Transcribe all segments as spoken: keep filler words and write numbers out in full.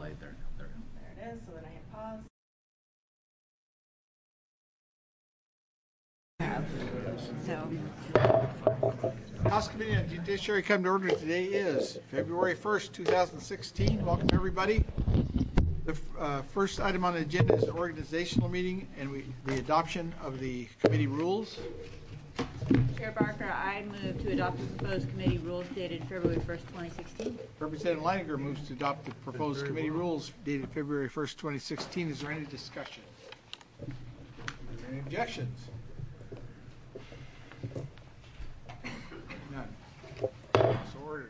light there. There, there it is. So then I hit pause. So, House Committee on Judiciary come to order today is February first, two thousand sixteen. Welcome everybody. The uh, first item on the agenda is the organizational meeting and we, the adoption of the committee rules. Chair Barker, I move to adopt the proposed committee rules dated February first, twenty sixteen. Representative Leininger moves to adopt the proposed committee rules dated February first, twenty sixteen. Is there any discussion? Are there any objections? None. So ordered.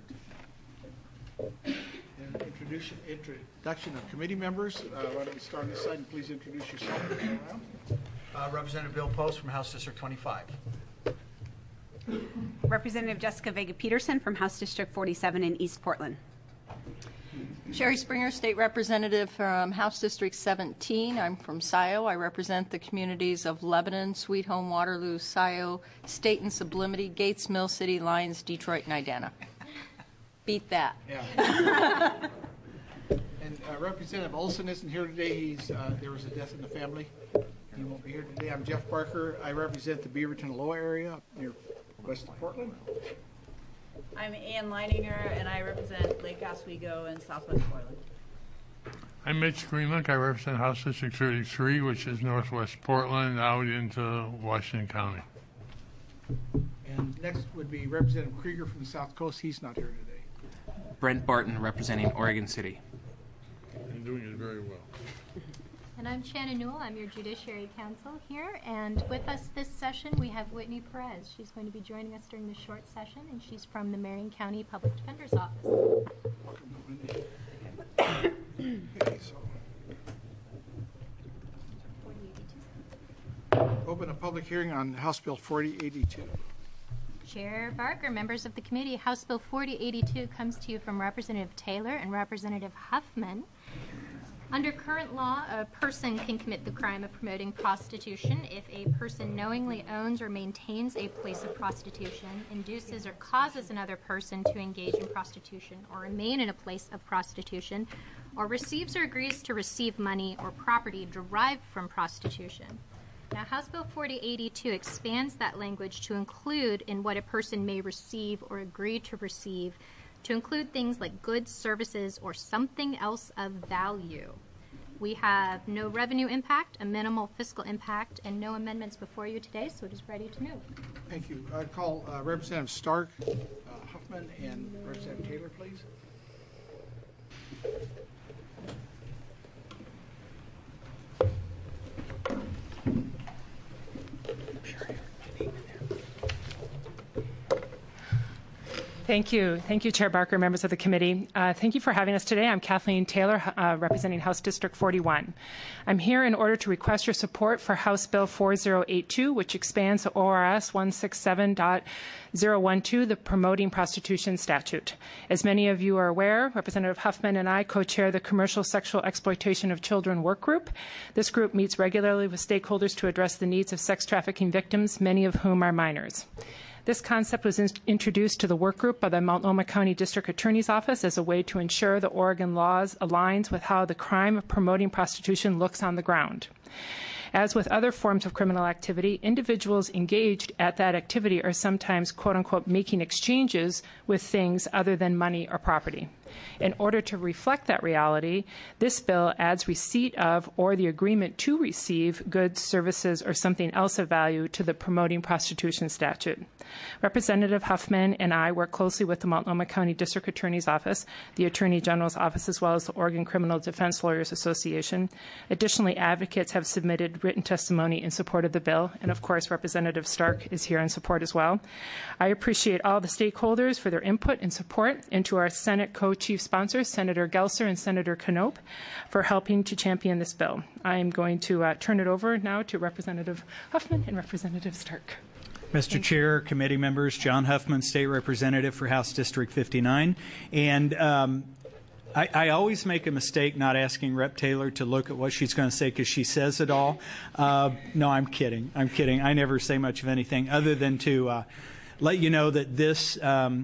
And introduction, introduction of committee members. Uh, why don't we start on this side and please introduce yourself. Uh, Representative Bill Post from House District twenty-five. Representative Jessica Vega Peterson from House District forty-seven in East Portland. Sherry Springer, State Representative from House District seventeen. I'm from S I O. I represent the communities of Lebanon, Sweet Home, Waterloo, S I O, Staten, Sublimity, Gates, Mill City, Lyons, Detroit, and Idana. Beat that. Yeah. And uh, Representative Olson isn't here today. He's uh, there was a death in the family. He won't be here today. I'm Jeff Barker. I represent the Beaverton Low area up near west of Portland. I'm Ann Leininger, and I represent Lake Oswego and Southwest Portland. I'm Mitch Greenlock. I represent House District thirty-three, which is northwest Portland, out into Washington County. And next would be Representative Krieger from the South Coast. He's not here today. Brent Barton representing Oregon City. And doing it very well. And I'm Shannon Newell. I'm your Judiciary Counsel here. And with us this session, we have Whitney Perez. She's going to be joining us during the short session, and she's from the Marion County Public Defender's Office. Welcome, Whitney. Okay, so open a public hearing on House Bill forty eighty-two. Chair Barker, members of the committee, House Bill forty eighty-two comes to you from Representative Taylor and Representative Huffman. Under current law, a person can commit the crime of promoting prostitution if a person knowingly owns or maintains a place of prostitution, induces or causes another person to engage in prostitution or remain in a place of prostitution, or receives or agrees to receive money or property derived from prostitution. Now, House Bill forty eighty-two expands that language to include in what a person may receive or agree to receive, to include things like goods, services, or something else of value. We have no revenue impact, a minimal fiscal impact, and no amendments before you today, so it is ready to move. Thank you. I call uh, Representative Stark, uh, Huffman, and Representative Taylor, please. Thank you. Thank you, Chair Barker, members of the committee. Uh, thank you for having us today. I'm Kathleen Taylor, uh, representing House District forty-one. I'm here in order to request your support for House Bill forty eighty-two, which expands O R S one sixty-seven point oh one two, the Promoting Prostitution Statute. As many of you are aware, Representative Huffman and I co-chair the Commercial Sexual Exploitation of Children Work Group. This group meets regularly with stakeholders to address the needs of sex trafficking victims, many of whom are minors. This concept was in- introduced to the work group by the Multnomah County District Attorney's Office as a way to ensure the Oregon laws aligns with how the crime of promoting prostitution looks on the ground. As with other forms of criminal activity, individuals engaged at that activity are sometimes, quote unquote, making exchanges with things other than money or property. In order to reflect that reality, this bill adds receipt of or the agreement to receive goods, services, or something else of value to the Promoting Prostitution Statute. Representative Huffman and I work closely with the Multnomah County District Attorney's Office, the Attorney General's Office, as well as the Oregon Criminal Defense Lawyers Association. Additionally, advocates have submitted written testimony in support of the bill, and of course, Representative Stark is here in support as well. I appreciate all the stakeholders for their input and support, and to our Senate co-chief sponsors, Senator Gelser and Senator Knope, for helping to champion this bill. I am going to uh, turn it over now to Representative Huffman and Representative Stark. Mister Chair, committee members, John Huffman, State Representative for House District fifty-nine. And um, I, I always make a mistake not asking Rep Taylor to look at what she's going to say because she says it all. Uh, no, I'm kidding. I'm kidding. I never say much of anything other than to uh, let you know that this um,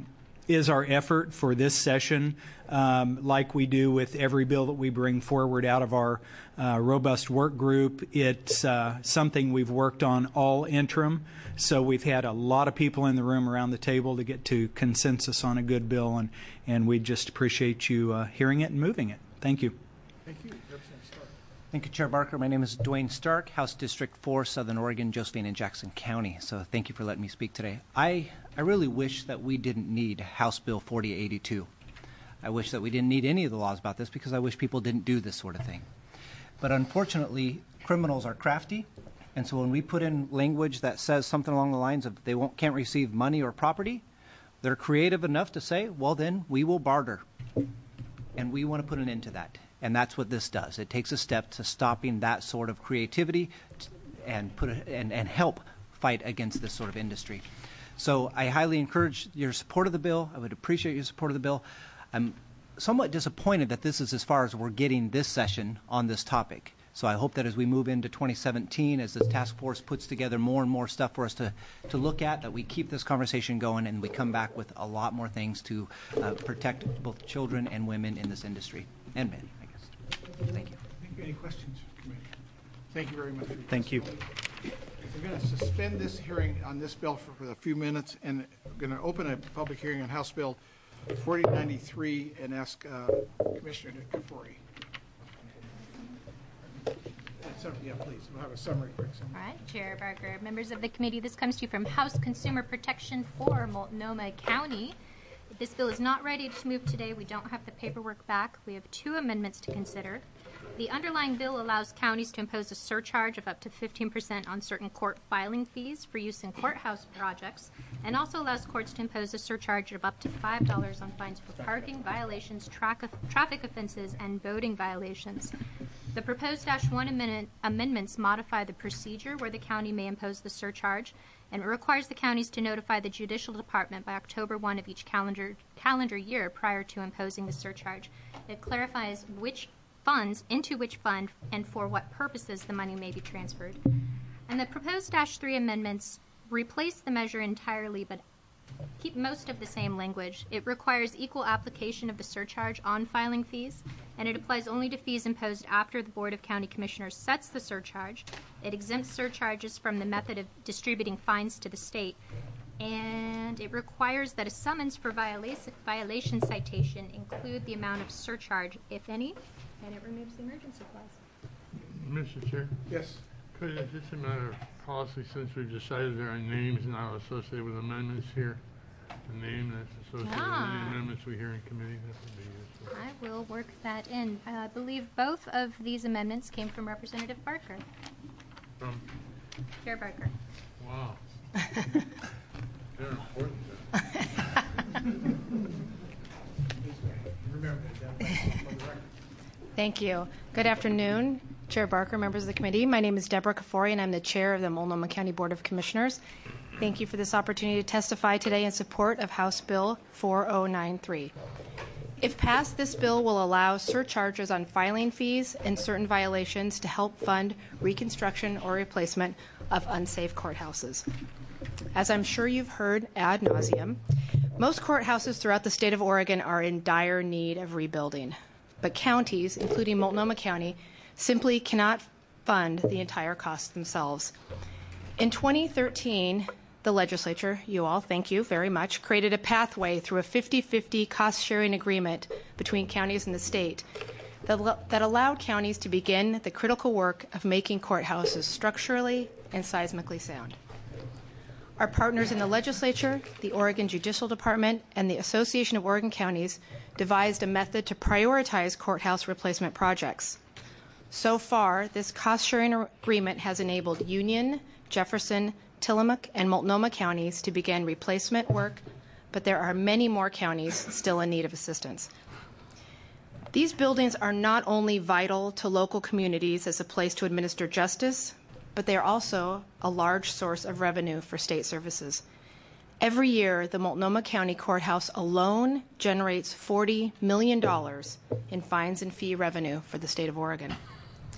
is our effort for this session. Um, like we do with every bill that we bring forward out of our uh, robust work group, it's uh, something we've worked on all interim. So we've had a lot of people in the room around the table to get to consensus on a good bill, and, and we just appreciate you uh, hearing it and moving it. Thank you. Thank you. Representative Stark. Thank you, Chair Barker. My name is Dwayne Stark, House District four, Southern Oregon, Josephine and Jackson County. So thank you for letting me speak today. I, I really wish that we didn't need House Bill forty eighty-two. I wish that we didn't need any of the laws about this because I wish people didn't do this sort of thing. But unfortunately, criminals are crafty, and so when we put in language that says something along the lines of they won't, can't receive money or property, they're creative enough to say, well, then we will barter. And we want to put an end to that. And that's what this does. It takes a step to stopping that sort of creativity and, put a, and, and help fight against this sort of industry. So I highly encourage your support of the bill. I would appreciate your support of the bill. I'm somewhat disappointed that this is as far as we're getting this session on this topic. So I hope that as we move into twenty seventeen, as the task force puts together more and more stuff for us to, to look at, that we keep this conversation going and we come back with a lot more things to uh, protect both children and women in this industry, and men, I guess. Thank you. Thank you. Any questions, Committee? Thank you very much. For your Thank you. We're going to suspend this hearing on this bill for, for a few minutes, and we're going to open a public hearing on House Bill forty ninety-three and ask uh, Commissioner Kafori. So, yeah, please. We'll have a summary, quick summary. All right, Chair Barker, members of the committee, this comes to you from House Consumer Protection for Multnomah County. This bill is not ready to move today. We don't have the paperwork back. We have two amendments to consider. The underlying bill allows counties to impose a surcharge of up to fifteen percent on certain court filing fees for use in courthouse projects, and also allows courts to impose a surcharge of up to five dollars on fines for parking violations, tra- traffic offenses, and voting violations. The proposed Dash one amendment, amendments modify the procedure where the county may impose the surcharge, and it requires the counties to notify the Judicial Department by October first of each calendar, calendar year prior to imposing the surcharge. It clarifies which funds, into which fund, and for what purposes the money may be transferred. And the proposed Dash three amendments replace the measure entirely, but keep most of the same language. It requires equal application of the surcharge on filing fees, and it applies only to fees imposed after the Board of County Commissioners sets the surcharge. It exempts surcharges from the method of distributing fines to the state, and it requires that a summons for violation, violation citation include the amount of surcharge, if any, and it removes the emergency clause. Mister Chair? Yes. Could, is this a matter of policy since we've decided there are names now associated with amendments here? A name that's associated Ah. with the amendments we hear in committee? That would be useful. I will work that in. Uh, I believe both of these amendments came from Representative Barker. From, Chair Barker. wow. They're important. Remember that. For the record. Thank you. Good afternoon, Chair Barker, members of the committee. My name is Deborah Kafori, and I'm the chair of the Multnomah County Board of Commissioners. Thank you for this opportunity to testify today in support of House Bill four oh nine three. If passed, this bill will allow surcharges on filing fees and certain violations to help fund reconstruction or replacement of unsafe courthouses. As I'm sure you've heard ad nauseum, most courthouses throughout the state of Oregon are in dire need of rebuilding. But counties, including Multnomah County, simply cannot fund the entire cost themselves. In twenty thirteen, the legislature, you all, thank you very much, created a pathway through a fifty-fifty cost-sharing agreement between counties and the state that, that allowed counties to begin the critical work of making courthouses structurally and seismically sound. Our partners in the legislature, the Oregon Judicial Department, and the Association of Oregon Counties devised a method to prioritize courthouse replacement projects. So far, this cost-sharing agreement has enabled Union, Jefferson, Tillamook, and Multnomah counties to begin replacement work, but there are many more counties still in need of assistance. These buildings are not only vital to local communities as a place to administer justice, but they are also a large source of revenue for state services. Every year, the Multnomah County Courthouse alone generates forty million dollars in fines and fee revenue for the state of Oregon.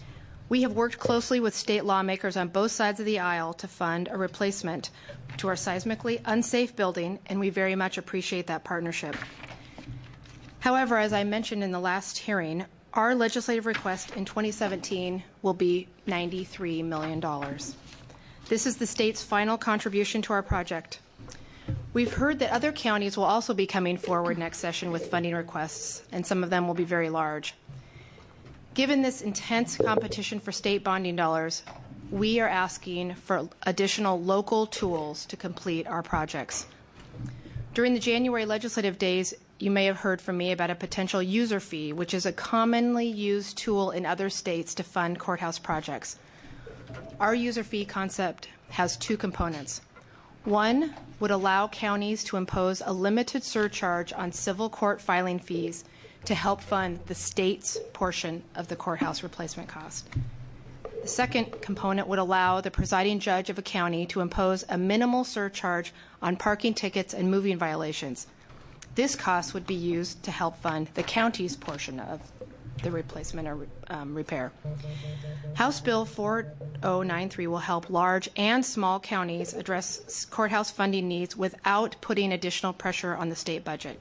We have worked closely with state lawmakers on both sides of the aisle to fund a replacement to our seismically unsafe building, and we very much appreciate that partnership. However, as I mentioned in the last hearing, our legislative request in twenty seventeen will be ninety-three million dollars. This is the state's final contribution to our project. We've heard that other counties will also be coming forward next session with funding requests, and some of them will be very large. Given this intense competition for state bonding dollars, we are asking for additional local tools to complete our projects. During the January legislative days, you may have heard from me about a potential user fee, which is a commonly used tool in other states to fund courthouse projects. Our user fee concept has two components. One would allow counties to impose a limited surcharge on civil court filing fees to help fund the state's portion of the courthouse replacement cost. The second component would allow the presiding judge of a county to impose a minimal surcharge on parking tickets and moving violations. This cost would be used to help fund the county's portion of the replacement or um, repair. House Bill four oh nine three will help large and small counties address courthouse funding needs without putting additional pressure on the state budget.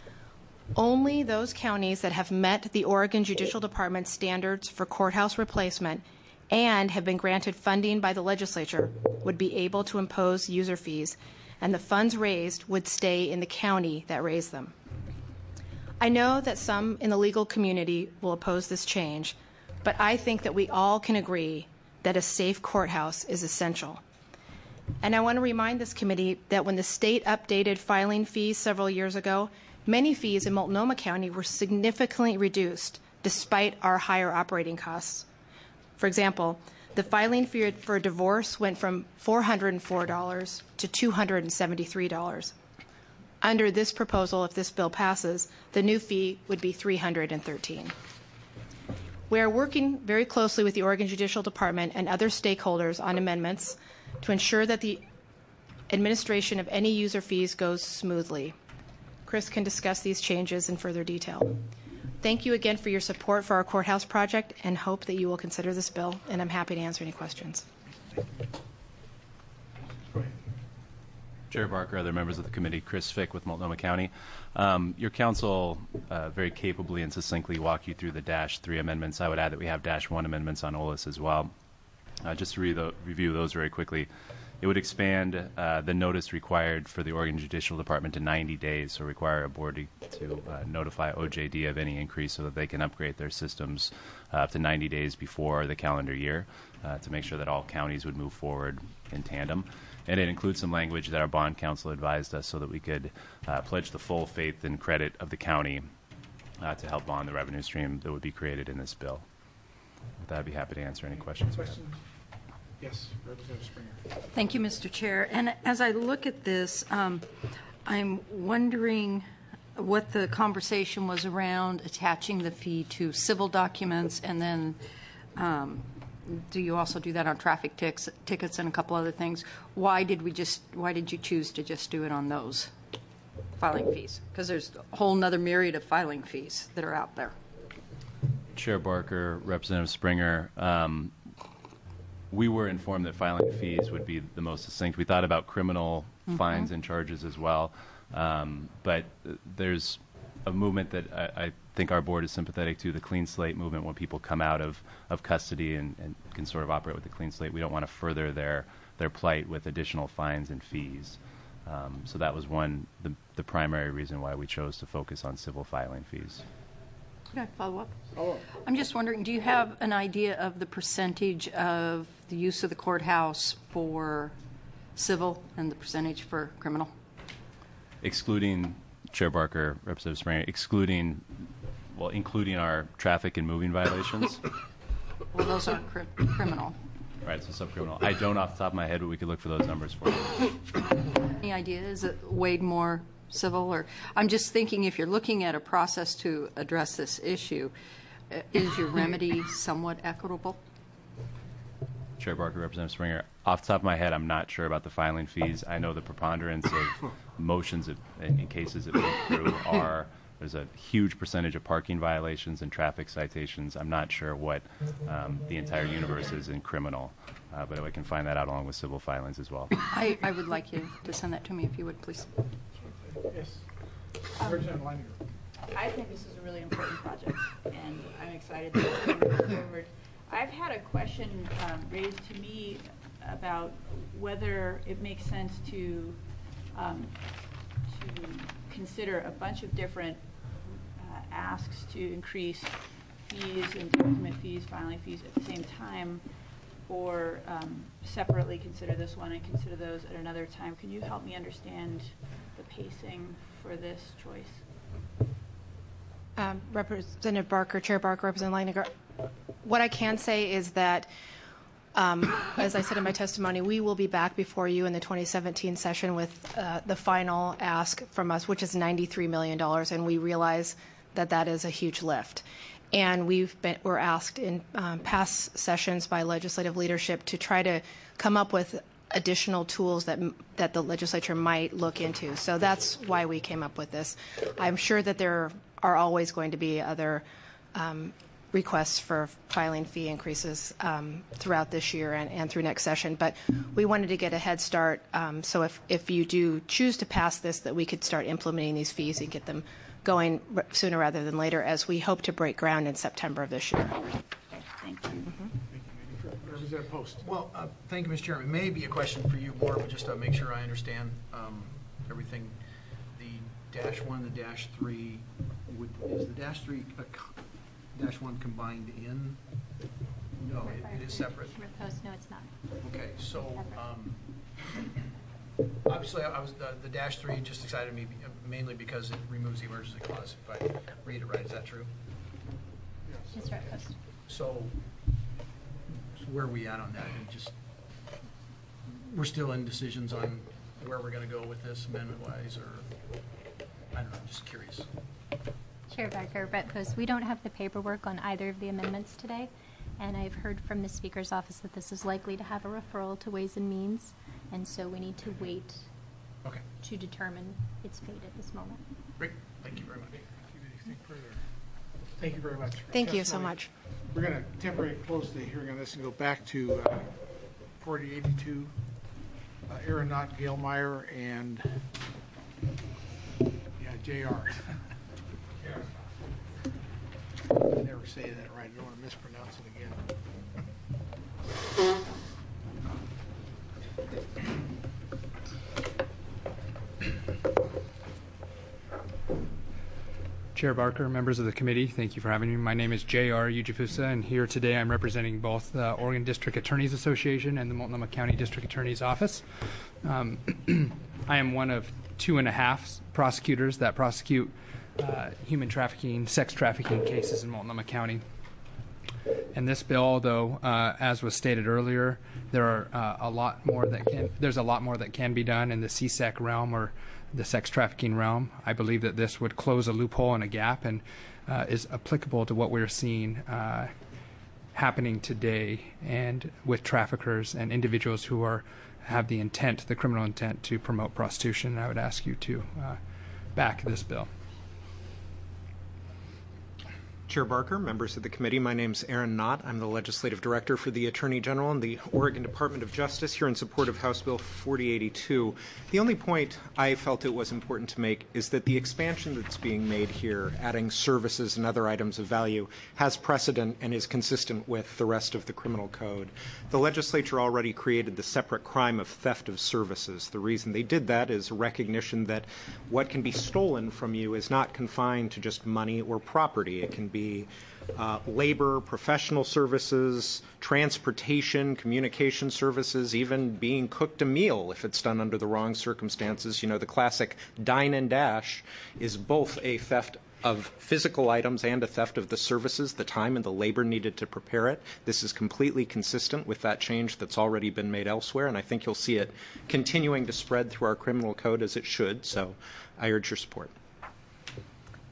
Only those counties that have met the Oregon Judicial Department standards for courthouse replacement and have been granted funding by the legislature would be able to impose user fees, and the funds raised would stay in the county that raised them. I know that some in the legal community will oppose this change, but I think that we all can agree that a safe courthouse is essential. And I want to remind this committee that when the state updated filing fees several years ago, many fees in Multnomah County were significantly reduced despite our higher operating costs. For example, the filing fee for a divorce went from four hundred four dollars to two hundred seventy-three dollars. Under this proposal, if this bill passes, the new fee would be three hundred thirteen dollars. We are working very closely with the Oregon Judicial Department and other stakeholders on amendments to ensure that the administration of any user fees goes smoothly. Chris can discuss these changes in further detail. Thank you again for your support for our courthouse project, and hope that you will consider this bill, and I'm happy to answer any questions. Chair Barker, other members of the committee, Chris Fick with Multnomah County. Um, your council uh, very capably and succinctly walked you through the dash three amendments. I would add that we have dash one amendments on O L A S as well. Uh, just to re the, review those very quickly. It would expand uh, the notice required for the Oregon Judicial Department to ninety days, so require a board to, to uh, notify O J D of any increase so that they can upgrade their systems uh, up to ninety days before the calendar year uh, to make sure that all counties would move forward in tandem. And it includes some language that our bond counsel advised us so that we could uh, pledge the full faith and credit of the county uh, to help bond the revenue stream that would be created in this bill. With that, I'd be happy to answer any questions. Questions? Yes, Representative Springer. Thank you, Mister Chair. And as I look at this, um, I'm wondering what the conversation was around attaching the fee to civil documents, and then um, do you also do that on traffic ticks, tickets and a couple other things? Why did we just? Why did you choose to just do it on those filing fees? Because there's a whole nother myriad of filing fees that are out there. Chair Barker, Representative Springer. Um, We were informed that filing fees would be the most succinct. We thought about criminal mm-hmm. fines and charges as well. Um, but there's a movement that I, I think our board is sympathetic to, the clean slate movement, when people come out of, of custody and, and can sort of operate with the clean slate. We don't want to further their, their plight with additional fines and fees. Um, so that was one, the, the primary reason why we chose to focus on civil filing fees. Can I follow up? Follow up. I'm just wondering, do you have an idea of the percentage of the use of the courthouse for civil and the percentage for criminal? Excluding, Chair Barker, Representative Springer, excluding, well, including our traffic and moving violations. Well, those aren't cri criminal. Right, so subcriminal. I don't off the top of my head, but we could look for those numbers for you. Any idea? Is it weighed more civil? Or I'm just thinking, if you're looking at a process to address this issue, is your remedy somewhat equitable? Chair Barker, Representative Springer, off the top of my head, I'm not sure about the filing fees. I know the preponderance of motions in cases that move through are There's a huge percentage of parking violations and traffic citations. I'm not sure what um, the entire universe is in criminal, uh, but I can find that out along with civil filings as well. I, I would like you to send that to me if you would, please. Yes. Um, Representative Leininger. I think this is a really important project, and I'm excited that it's moving forward. I've had a question um, raised to me about whether it makes sense to um, to consider a bunch of different uh, asks to increase fees and document fees, filing fees at the same time, or um, separately consider this one and consider those at another time. Can you help me understand the pacing for this choice? Um, Representative Barker, Chair Barker, Representative Leininger, what I can say is that, um, as I said in my testimony, we will be back before you in the twenty seventeen session with uh, the final ask from us, which is ninety-three million dollars, and we realize that that is a huge lift. And we've been, we're asked in um, past sessions by legislative leadership to try to come up with additional tools that that the legislature might look into. So that's why we came up with this. I'm sure that there are always going to be other um, requests for filing fee increases um, throughout this year and, and through next session. But we wanted to get a head start. Um, so if, if you do choose to pass this, that we could start implementing these fees and get them going r- sooner rather than later, as we hope to break ground in September of this year. Thank you. Mm-hmm. Representative Post. Well, uh, thank you, Mister Chairman. Maybe a question for you more, but just to make sure I understand um, everything. The dash one, the dash three, would, is the dash three, a co- dash one combined in? No, it, it is separate. Post, no, it's not. Okay, so um, obviously, I was the, the dash three just excited me mainly because it removes the emergency clause. If I read it right, is that true? It's right, Post. So, so where are we at on that? And just we're still in decisions on where we're going to go with this amendment-wise, or I don't know. I'm just curious. Chair Barker, Brett Post, we don't have the paperwork on either of the amendments today, and I've heard from the Speaker's office that this is likely to have a referral to Ways and Means, and so we need to wait okay. to determine its fate at this moment. Great. Thank you very much. Anything further? Thank you very much. Thank you so much. We're going to temporarily close the hearing on this and go back to uh, forty eighty-two, uh, Aaron Knott, Gail Meyer, and yeah, J R. I never say that right. I don't want to mispronounce it again. Chair Barker, members of the committee, thank you for having me. My name is J R Ujifusa, and here today I'm representing both the Oregon District Attorneys Association and the Multnomah County District Attorney's Office. Um, I am one of two and a half prosecutors that prosecute uh, human trafficking, sex trafficking cases in Multnomah County. And this bill, although, uh, as was stated earlier, there are uh, a lot more that can. There's a lot more that can be done in the C SEC realm or the sex trafficking realm. I believe that this would close a loophole and a gap, and uh, is applicable to what we're seeing uh, happening today, and with traffickers and individuals who are have the intent, the criminal intent, to promote prostitution. I would ask you to uh, back this bill. Chair Barker, members of the committee, my name is Aaron Knott. I'm the Legislative Director for the Attorney General and the Oregon Department of Justice, here in support of House Bill forty eighty-two. The only point I felt it was important to make is that the expansion that's being made here, adding services and other items of value, has precedent and is consistent with the rest of the criminal code. The legislature already created the separate crime of theft of services. The reason they did that is a recognition that what can be stolen from you is not confined to just money or property. It can be Uh, labor, professional services, transportation, communication services, even being cooked a meal if it's done under the wrong circumstances. You know, the classic dine and dash is both a theft of physical items and a theft of the services, the time and the labor needed to prepare it. This is completely consistent with that change that's already been made elsewhere, and I think you'll see it continuing to spread through our criminal code as it should, so I urge your support.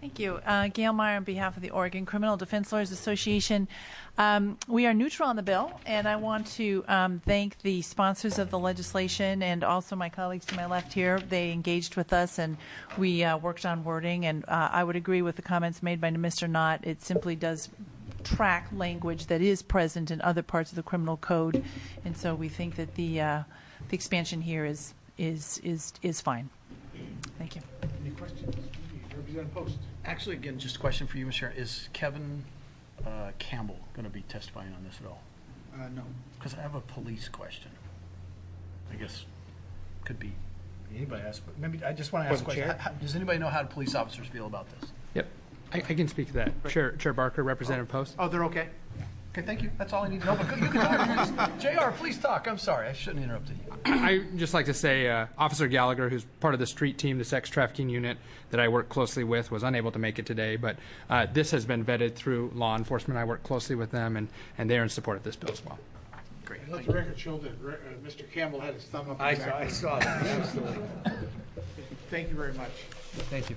Thank you. Uh, Gail Meyer on behalf of the Oregon Criminal Defense Lawyers Association. Um, we are neutral on the bill, and I want to um, thank the sponsors of the legislation and also my colleagues to my left here. They engaged with us, and we uh, worked on wording, and uh, I would agree with the comments made by Mister Knott. It simply does track language that is present in other parts of the criminal code, and so we think that the, uh, the expansion here is, is, is, is fine. Thank you. Any questions? Representative Post. Actually, again, just a question for you, Mister Chair. Is Kevin uh, Campbell going to be testifying on this at all? Uh, no. Because I have a police question. I guess could be anybody ask, but maybe I just want to ask a question. How, how, does anybody know how the police officers feel about this? Yep. I, I can speak to that. Chair, Chair Barker, Representative oh. Post. Oh, they're okay? Okay, thank you. That's all I need to know. But you can talk. J R, please talk. I'm sorry. I shouldn't have interrupted you. I'd just like to say uh, Officer Gallagher, who's part of the street team, the sex trafficking unit that I work closely with, was unable to make it today. But uh, this has been vetted through law enforcement. I work closely with them, and, and they're in support of this bill as well. Great. Let the record show that uh, Mister Campbell had his thumb up. I saw, I saw that. Absolutely. Thank you very much. Thank you.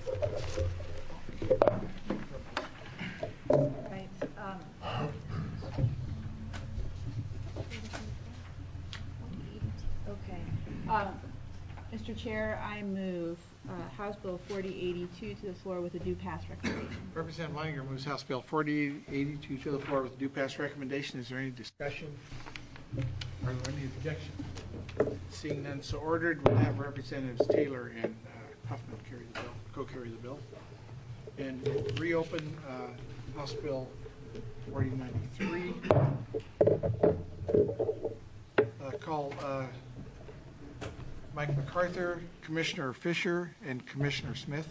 Right. Um, okay. Um, Mister Chair, I move uh, House Bill forty eighty-two to the floor with a due pass recommendation. Representative Leininger moves House Bill forty eighty-two to the floor with a due pass recommendation. Is there any discussion or any objection? Seeing none, so ordered. We'll have Representatives Taylor and uh, Huffman carry the bill, co-carry the bill, and reopen uh, House Bill forty ninety-three. Uh, call uh, Mike MacArthur, Commissioner Fisher, and Commissioner Smith.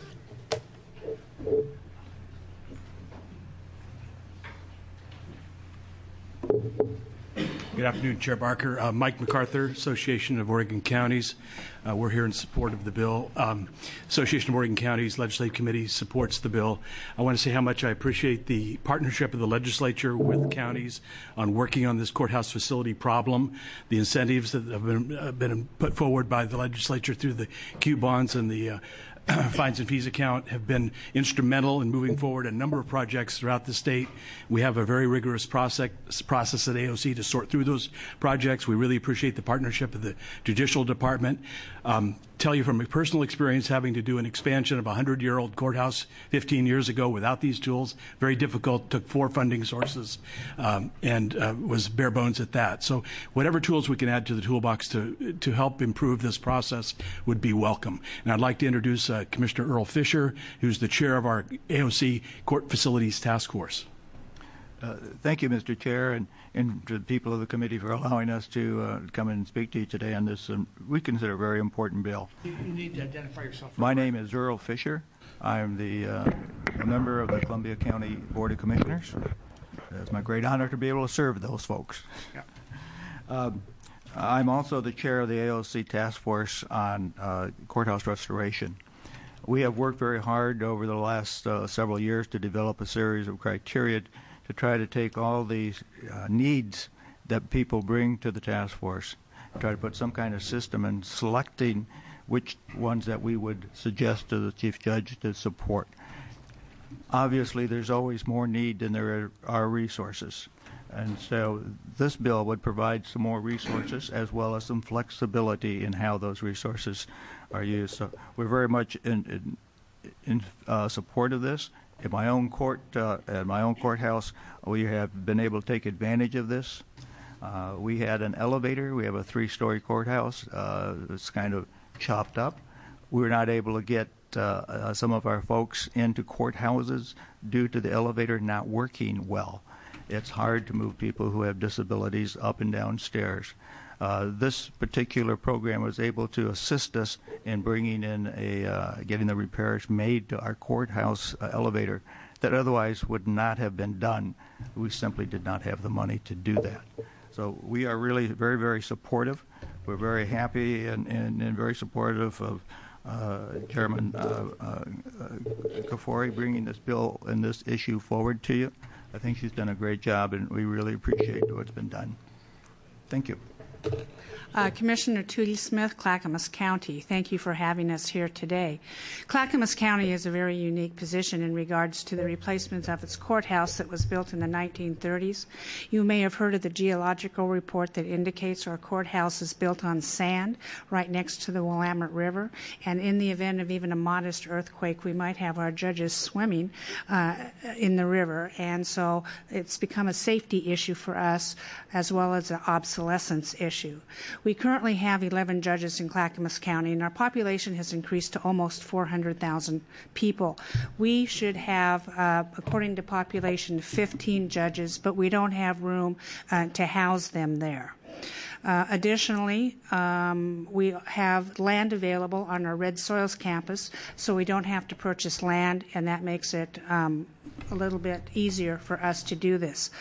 Good afternoon, Chair Barker. Uh, Mike MacArthur, Association of Oregon Counties. Uh, we're here in support of the bill. Um, Association of Oregon Counties Legislative Committee supports the bill. I want to say how much I appreciate the partnership of the legislature with counties on working on this courthouse facility problem. The incentives that have been, uh, been put forward by the legislature through the Q bonds and the uh, fines and fees account have been instrumental in moving forward a number of projects throughout the state. We have a very rigorous process, process at A O C to sort through those projects. We really appreciate the partnership of the Judicial Department. Um, tell you from a personal experience, having to do an expansion of a hundred-year-old courthouse fifteen years ago without these tools, very difficult, took four funding sources, um, and uh, was bare bones at that. So whatever tools we can add to the toolbox to, to help improve this process would be welcome. And I'd like to introduce uh, Commissioner Earl Fisher, who's the chair of our A O C Court Facilities Task Force. Uh, thank you, Mister Chair, and, and to the people of the committee for allowing us to uh, come and speak to you today on this, um, we consider a very important bill. You, you need to identify yourself. My name is Earl Fisher. I'm the uh, a member of the Columbia County Board of Commissioners. It's my great honor to be able to serve those folks. Yeah. Um, I'm also the chair of the A O C Task Force on uh, Courthouse Restoration. We have worked very hard over the last uh, several years to develop a series of criteria to try to take all these uh, needs that people bring to the task force, try to put some kind of system in selecting which ones that we would suggest to the Chief Judge to support. Obviously, there's always more need than there are resources. And so this bill would provide some more resources as well as some flexibility in how those resources are used. So we're very much in, in, in uh, support of this. In my own court, uh, at my own courthouse, we have been able to take advantage of this. Uh, we had an elevator. We have a three-story courthouse. Uh, it's kind of chopped up. We were not able to get uh, uh, some of our folks into courthouses due to the elevator not working well. It's hard to move people who have disabilities up and down stairs. Uh, this particular program was able to assist us in bringing in a, uh, getting the repairs made to our courthouse uh, elevator that otherwise would not have been done. We simply did not have the money to do that. So we are really very, very supportive. We're very happy and, and, and very supportive of uh, Chairman uh, uh, uh, Kafori bringing this bill and this issue forward to you. I think she's done a great job, and we really appreciate what's been done. Thank you. Uh, Commissioner Tootie Smith, Clackamas County, thank you for having us here today. Clackamas County is a very unique position in regards to the replacement of its courthouse that was built in the nineteen thirties. You may have heard of the geological report that indicates our courthouse is built on sand right next to the Willamette River, and in the event of even a modest earthquake, we might have our judges swimming uh, in the river, and so it's become a safety issue for us as well as an obsolescence issue. We currently have eleven judges in Clackamas County, and our population has increased to almost four hundred thousand people. We should have, uh, according to population, fifteen judges, but we don't have room uh, to house them there. Uh, additionally, um, we have land available on our Red Soils campus, so we don't have to purchase land, and that makes it um, a little bit easier for us to do this.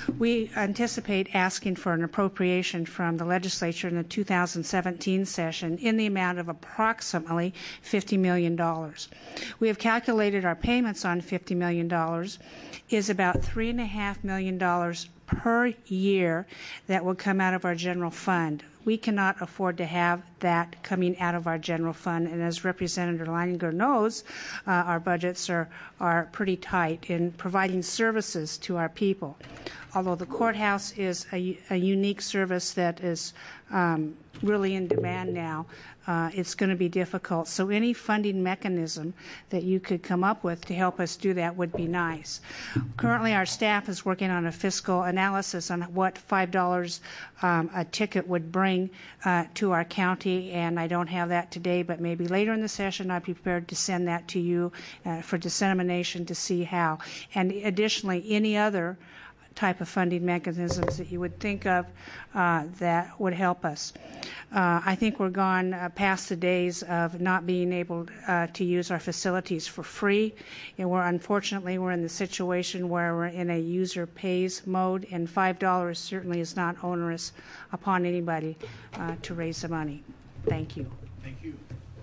We anticipate asking for an appropriation from the legislature in the two thousand seventeen session in the amount of approximately fifty million dollars. We have calculated our payments on fifty million dollars is about three point five million dollars per year that will come out of our general fund. We cannot afford to have that coming out of our general fund, and as Representative Leininger knows, uh, our budgets are, are pretty tight in providing services to our people. Although the courthouse is a, a unique service that is um, really in demand now, uh, it's going to be difficult. So any funding mechanism that you could come up with to help us do that would be nice. Currently, our staff is working on a fiscal analysis on what five dollars um, a ticket would bring uh, to our county, and I don't have that today, but maybe later in the session I'd be prepared to send that to you uh, for dissemination to see how. And additionally, any other type of funding mechanisms that you would think of uh, that would help us. Uh, I think we're gone uh, past the days of not being able uh, to use our facilities for free, and we're unfortunately we're in the situation where we're in a user pays mode, and five dollars certainly is not onerous upon anybody uh, to raise the money. Thank you. Thank you.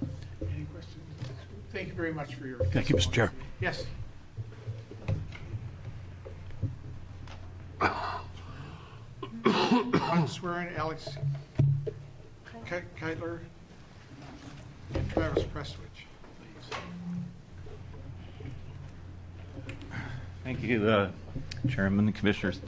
Any questions? Thank you very much for your Thank you, Mister Chair. Yes. I'm swearing Alex Keitler and Travis Prestwich, please. Thank you, uh, Chairman and Commissioners.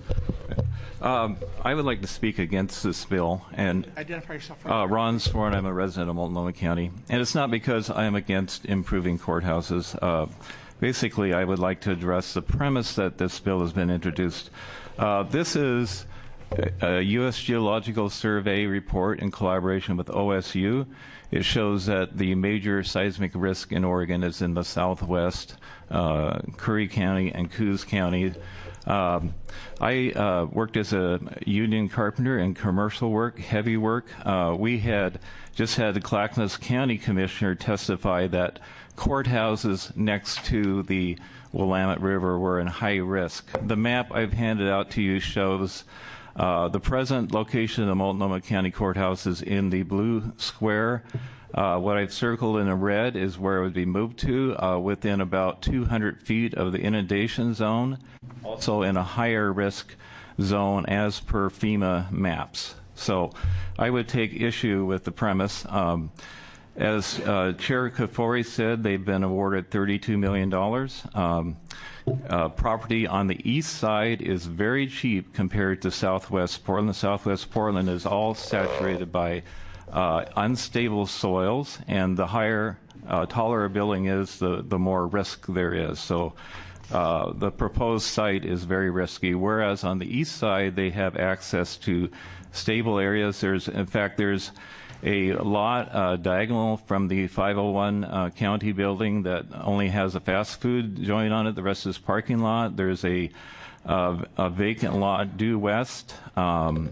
Um, I would like to speak against this bill. And identify yourself. Uh, Ron Sworn, I'm a resident of Multnomah County, and it's not because I am against improving courthouses. Uh, basically, I would like to address the premise that this bill has been introduced. Uh, this is a U S Geological Survey report in collaboration with O S U. It shows that the major seismic risk in Oregon is in the southwest, uh, Curry County and Coos County. Um, I uh, worked as a union carpenter in commercial work, heavy work. Uh, we had just had the Clackamas County Commissioner testify that courthouses next to the Willamette River were in high risk. The map I've handed out to you shows uh, the present location of the Multnomah County Courthouse is in the blue square. Uh, what I've circled in the red is where it would be moved to, uh, within about two hundred feet of the inundation zone, also in a higher risk zone as per FEMA maps. So I would take issue with the premise. Um, as uh, Chair Kafori said, they've been awarded thirty-two million dollars. Um, uh, property on the east side is very cheap compared to southwest Portland. Southwest Portland is all saturated by Uh, unstable soils, and the higher, uh, taller a building is, the, the more risk there is. So uh, the proposed site is very risky, whereas on the east side they have access to stable areas. There's, in fact, there's a lot uh, diagonal from the five oh one uh, county building that only has a fast food joint on it. The rest is parking lot. There's a, uh, a vacant lot due west. Um,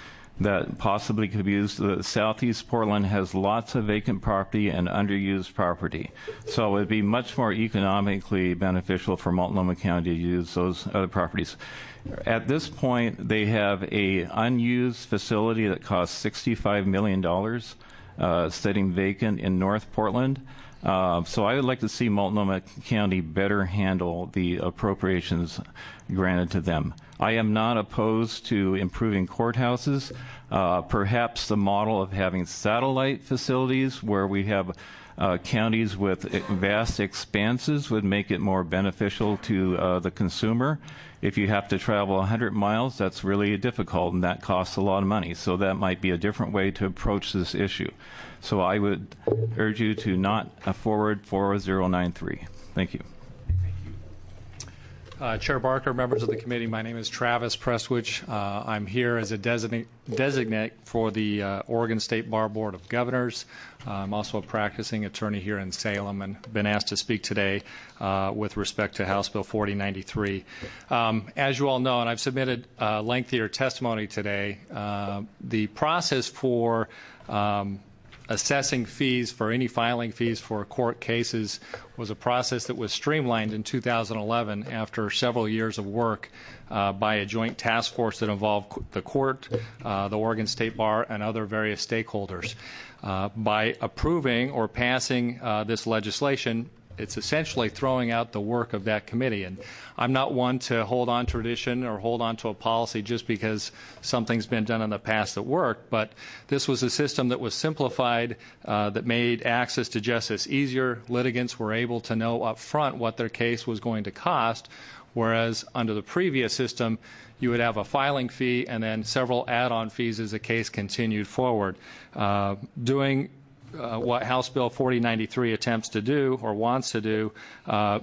that possibly could be used. The southeast Portland has lots of vacant property and underused property. So it would be much more economically beneficial for Multnomah County to use those other properties. At this point, they have a unused facility that costs sixty-five million dollars uh, sitting vacant in North Portland. Uh, so I would like to see Multnomah County better handle the appropriations granted to them. I am not opposed to improving courthouses. Uh, perhaps the model of having satellite facilities where we have uh, counties with vast expanses would make it more beneficial to uh, the consumer. If you have to travel one hundred miles, that's really difficult, and that costs a lot of money. So that might be a different way to approach this issue. So I would urge you to not forward four zero nine three. Thank you. Uh, Chair Barker, members of the committee, my name is Travis Prestwich. Uh, I'm here as a designate, designate for the uh, Oregon State Bar Board of Governors. Uh, I'm also a practicing attorney here in Salem and been asked to speak today uh, with respect to House Bill forty ninety-three. Um, as you all know, and I've submitted uh, lengthier testimony today, uh, the process for um, assessing fees for any filing fees for court cases was a process that was streamlined in two thousand eleven after several years of work uh, by a joint task force that involved the court, uh, the Oregon State Bar, and other various stakeholders. Uh, by approving or passing uh, this legislation, it's essentially throwing out the work of that committee. And I'm not one to hold on to tradition or hold on to a policy just because something's been done in the past that worked, but this was a system that was simplified, uh, that made access to justice easier. Litigants were able to know up front what their case was going to cost, whereas under the previous system, you would have a filing fee and then several add-on fees as the case continued forward. Uh, doing Uh, what House Bill forty ninety-three attempts to do or wants to do uh,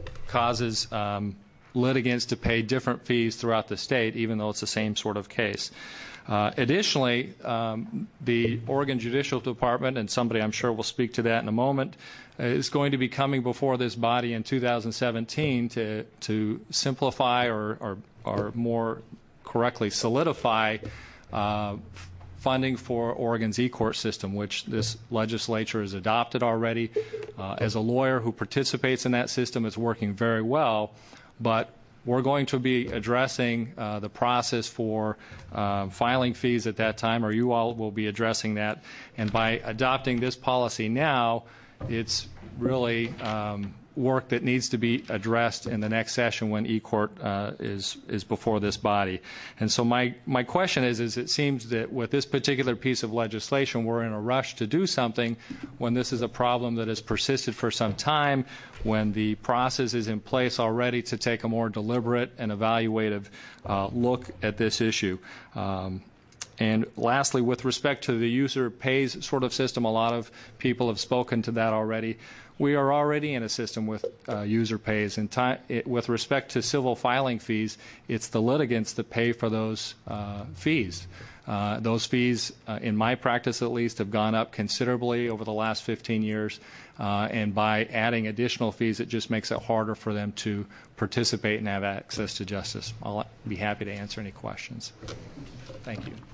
causes um, litigants to pay different fees throughout the state, even though it's the same sort of case. Uh, additionally, um, the Oregon Judicial Department, and somebody I'm sure will speak to that in a moment, uh, is going to be coming before this body in two thousand seventeen to to simplify or, or, or more correctly solidify uh, funding for Oregon's e-court system, which this legislature has adopted already. Uh, as a lawyer who participates in that system, it's working very well, but we're going to be addressing uh, the process for uh, filing fees at that time, or you all will be addressing that. And by adopting this policy now, it's really um, work that needs to be addressed in the next session when e-court uh, is is before this body. And so my my question is, is it seems that with this particular piece of legislation, we're in a rush to do something when this is a problem that has persisted for some time, when the process is in place already to take a more deliberate and evaluative uh, look at this issue. Um, And lastly, with respect to the user pays sort of system, a lot of people have spoken to that already. We are already in a system with uh, user pays. And time, it, with respect to civil filing fees, it's the litigants that pay for those uh, fees. Uh, those fees, uh, in my practice at least, have gone up considerably over the last fifteen years. Uh, and by adding additional fees, it just makes it harder for them to participate and have access to justice. I'll be happy to answer any questions. Thank you.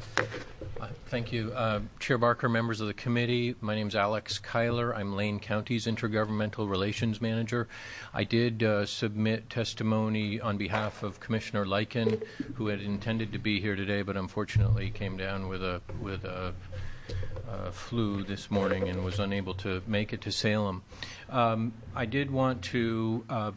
Uh, thank you. Uh, Chair Barker, members of the committee, my name is Alex Kyler. I'm Lane County's Intergovernmental Relations Manager. I did uh, submit testimony on behalf of Commissioner Lyken, who had intended to be here today, but unfortunately came down with a with a, a flu this morning and was unable to make it to Salem. Um, I did want to, uh,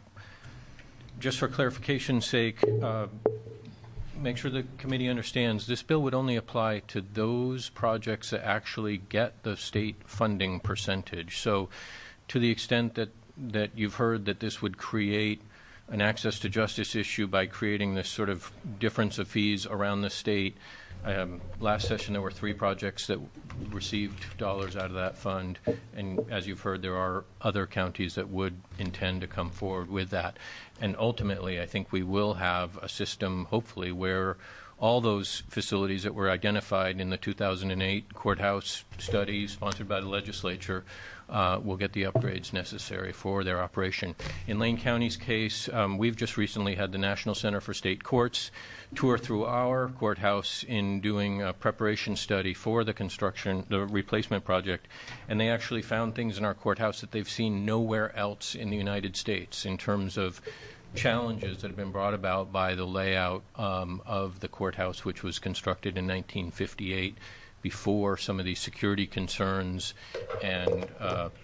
just for clarification's sake, uh, make sure the committee understands this bill would only apply to those projects that actually get the state funding percentage. So to the extent that, that you've heard that this would create an access to justice issue by creating this sort of difference of fees around the state, um, last session there were three projects that received dollars out of that fund, and as you've heard, there are other counties that would intend to come forward with that. And ultimately, I think we will have a system, hopefully, where all those facilities that were identified in the two thousand eight courthouse study sponsored by the legislature uh, will get the upgrades necessary for their operation. In Lane County's case, um, we've just recently had the National Center for State Courts tour through our courthouse in doing a preparation study for the construction, the replacement project, and they actually found things in our courthouse that they've seen nowhere else in the United States in terms of challenges that have been brought about by the layout um, of the courthouse, which was constructed in nineteen fifty-eight, before some of these security concerns and uh,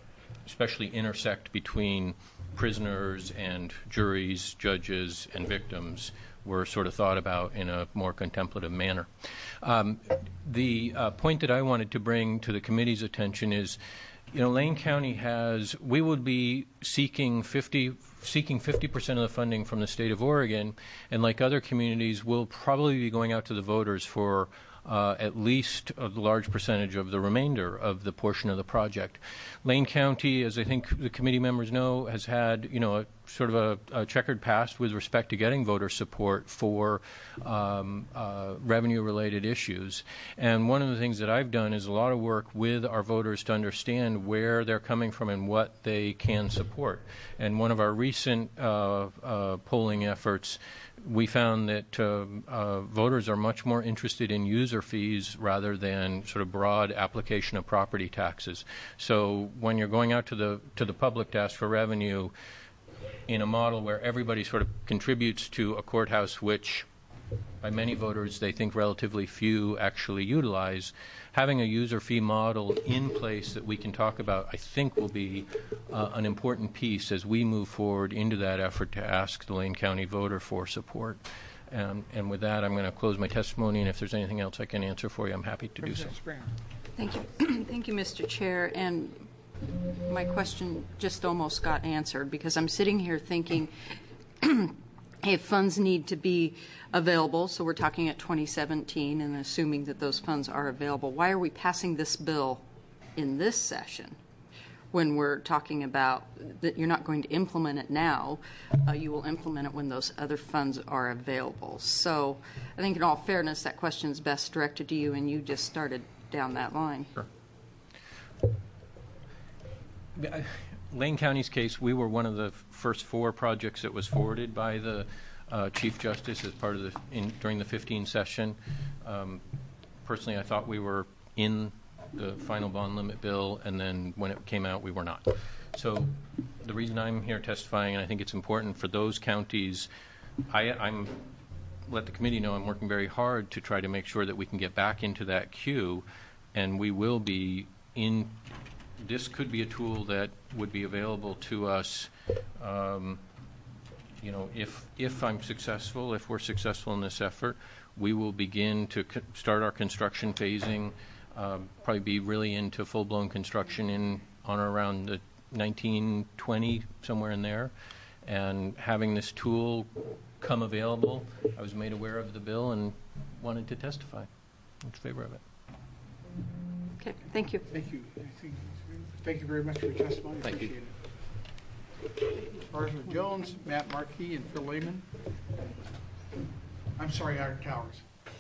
especially intersect between prisoners and juries, judges, and victims were sort of thought about in a more contemplative manner. Um, the uh, point that I wanted to bring to the committee's attention is, you know, Lane County has, we would be seeking fifty, seeking fifty percent of the funding from the state of Oregon, and like other communities, we'll probably be going out to the voters for Uh, at least a large percentage of the remainder of the portion of the project. Lane County, as I think the committee members know, has had, you know, a sort of a, a checkered past with respect to getting voter support for um, uh, revenue-related issues. And one of the things that I've done is a lot of work with our voters to understand where they're coming from and what they can support. And one of our recent uh, uh, polling efforts, we found that uh, uh, voters are much more interested in user fees rather than sort of broad application of property taxes. So when you're going out to the to the public to ask for revenue in a model where everybody sort of contributes to a courthouse, which by many voters they think relatively few actually utilize, having a user fee model in place that we can talk about, I think, will be uh, an important piece as we move forward into that effort to ask the Lane County voter for support. Um, and with that, I'm going to close my testimony, and if there's anything else I can answer for you, I'm happy to do so. Thank you. Thank you, Mister Chair. And my question just almost got answered, because I'm sitting here thinking, if funds need to be available, so we're talking at twenty seventeen and assuming that those funds are available, why are we passing this bill in this session when we're talking about that you're not going to implement it now, uh, you will implement it when those other funds are available? So I think in all fairness, that question is best directed to you, and you just started down that line. Sure. Lane County's case, we were one of the first four projects that was forwarded by the uh, Chief Justice as part of the in, during the fifteen session. Um, personally, I thought we were in the final bond limit bill, and then when it came out, we were not. So the reason I'm here testifying, and I think it's important for those counties, I, I'm let the committee know I'm working very hard to try to make sure that we can get back into that queue, and we will be in. This could be a tool that would be available to us, um, you know, if if I'm successful, if we're successful in this effort, we will begin to co- start our construction phasing, uh, probably be really into full-blown construction in on or around the nineteen twenty, somewhere in there. And having this tool come available, I was made aware of the bill and wanted to testify in favor of it. Okay, thank you. Thank you. Thank you very much for your testimony. Thank Appreciate it. Marshall Jones, Matt Markey, and Phil Lehman. I'm sorry, Art Towers.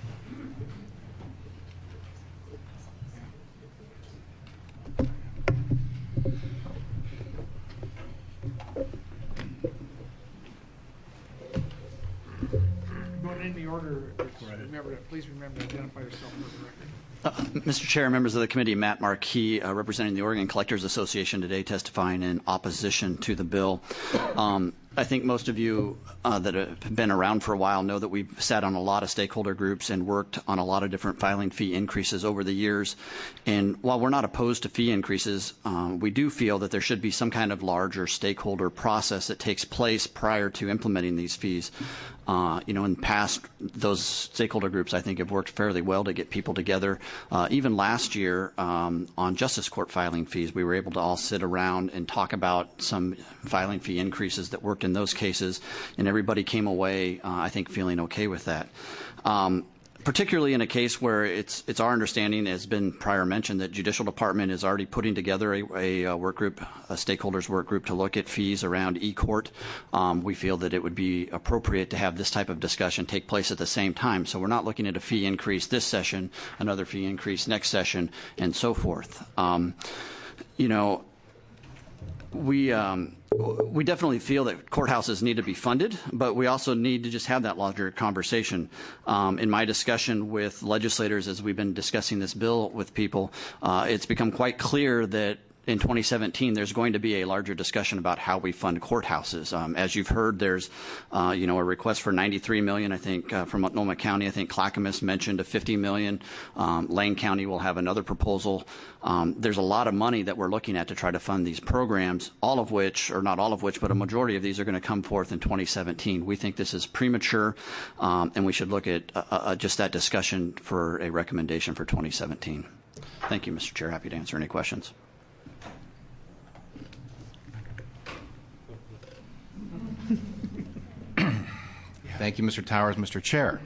Going in the order, remember to, please remember to identify yourself for the record. Uh, Mister Chair, members of the committee, Matt Markey, uh, representing the Oregon Collectors Association today, testifying in opposition to the bill. Um, I think most of you uh, that have been around for a while know that we've sat on a lot of stakeholder groups and worked on a lot of different filing fee increases over the years. And while we're not opposed to fee increases, um, we do feel that there should be some kind of larger stakeholder process that takes place prior to implementing these fees. Uh, you know, in the past, those stakeholder groups, I think, have worked fairly well to get people together. Uh, even last year, um, on justice court filing fees, we were able to all sit around and talk about some filing fee increases that worked in those cases, and everybody came away, uh, I think, feeling okay with that. Um, particularly in a case where it's it's our understanding, as been prior mentioned, that Judicial Department is already putting together a, a, a work group, a stakeholders work group to look at fees around e-court. Um, we feel that it would be appropriate to have this type of discussion take place at the same time. So we're not looking at a fee increase this session, another fee increase next session, and so forth. Um, you know, we um, we definitely feel that courthouses need to be funded, but we also need to just have that larger conversation. Um, in my discussion with legislators as we've been discussing this bill with people, uh, it's become quite clear that in twenty seventeen, there's going to be a larger discussion about how we fund courthouses. Um, as you've heard, there's, uh, you know, a request for ninety-three million dollars, I think, uh, from Multnomah County. I think Clackamas mentioned a fifty million dollars. Um, Lane County will have another proposal. Um, there's a lot of money that we're looking at to try to fund these programs, all of which, or not all of which, but a majority of these are going to come forth in twenty seventeen. We think this is premature, um, and we should look at uh, uh, just that discussion for a recommendation for twenty seventeen. Thank you, Mister Chair. Happy to answer any questions. Thank you, Mister Towers. Mister Chair.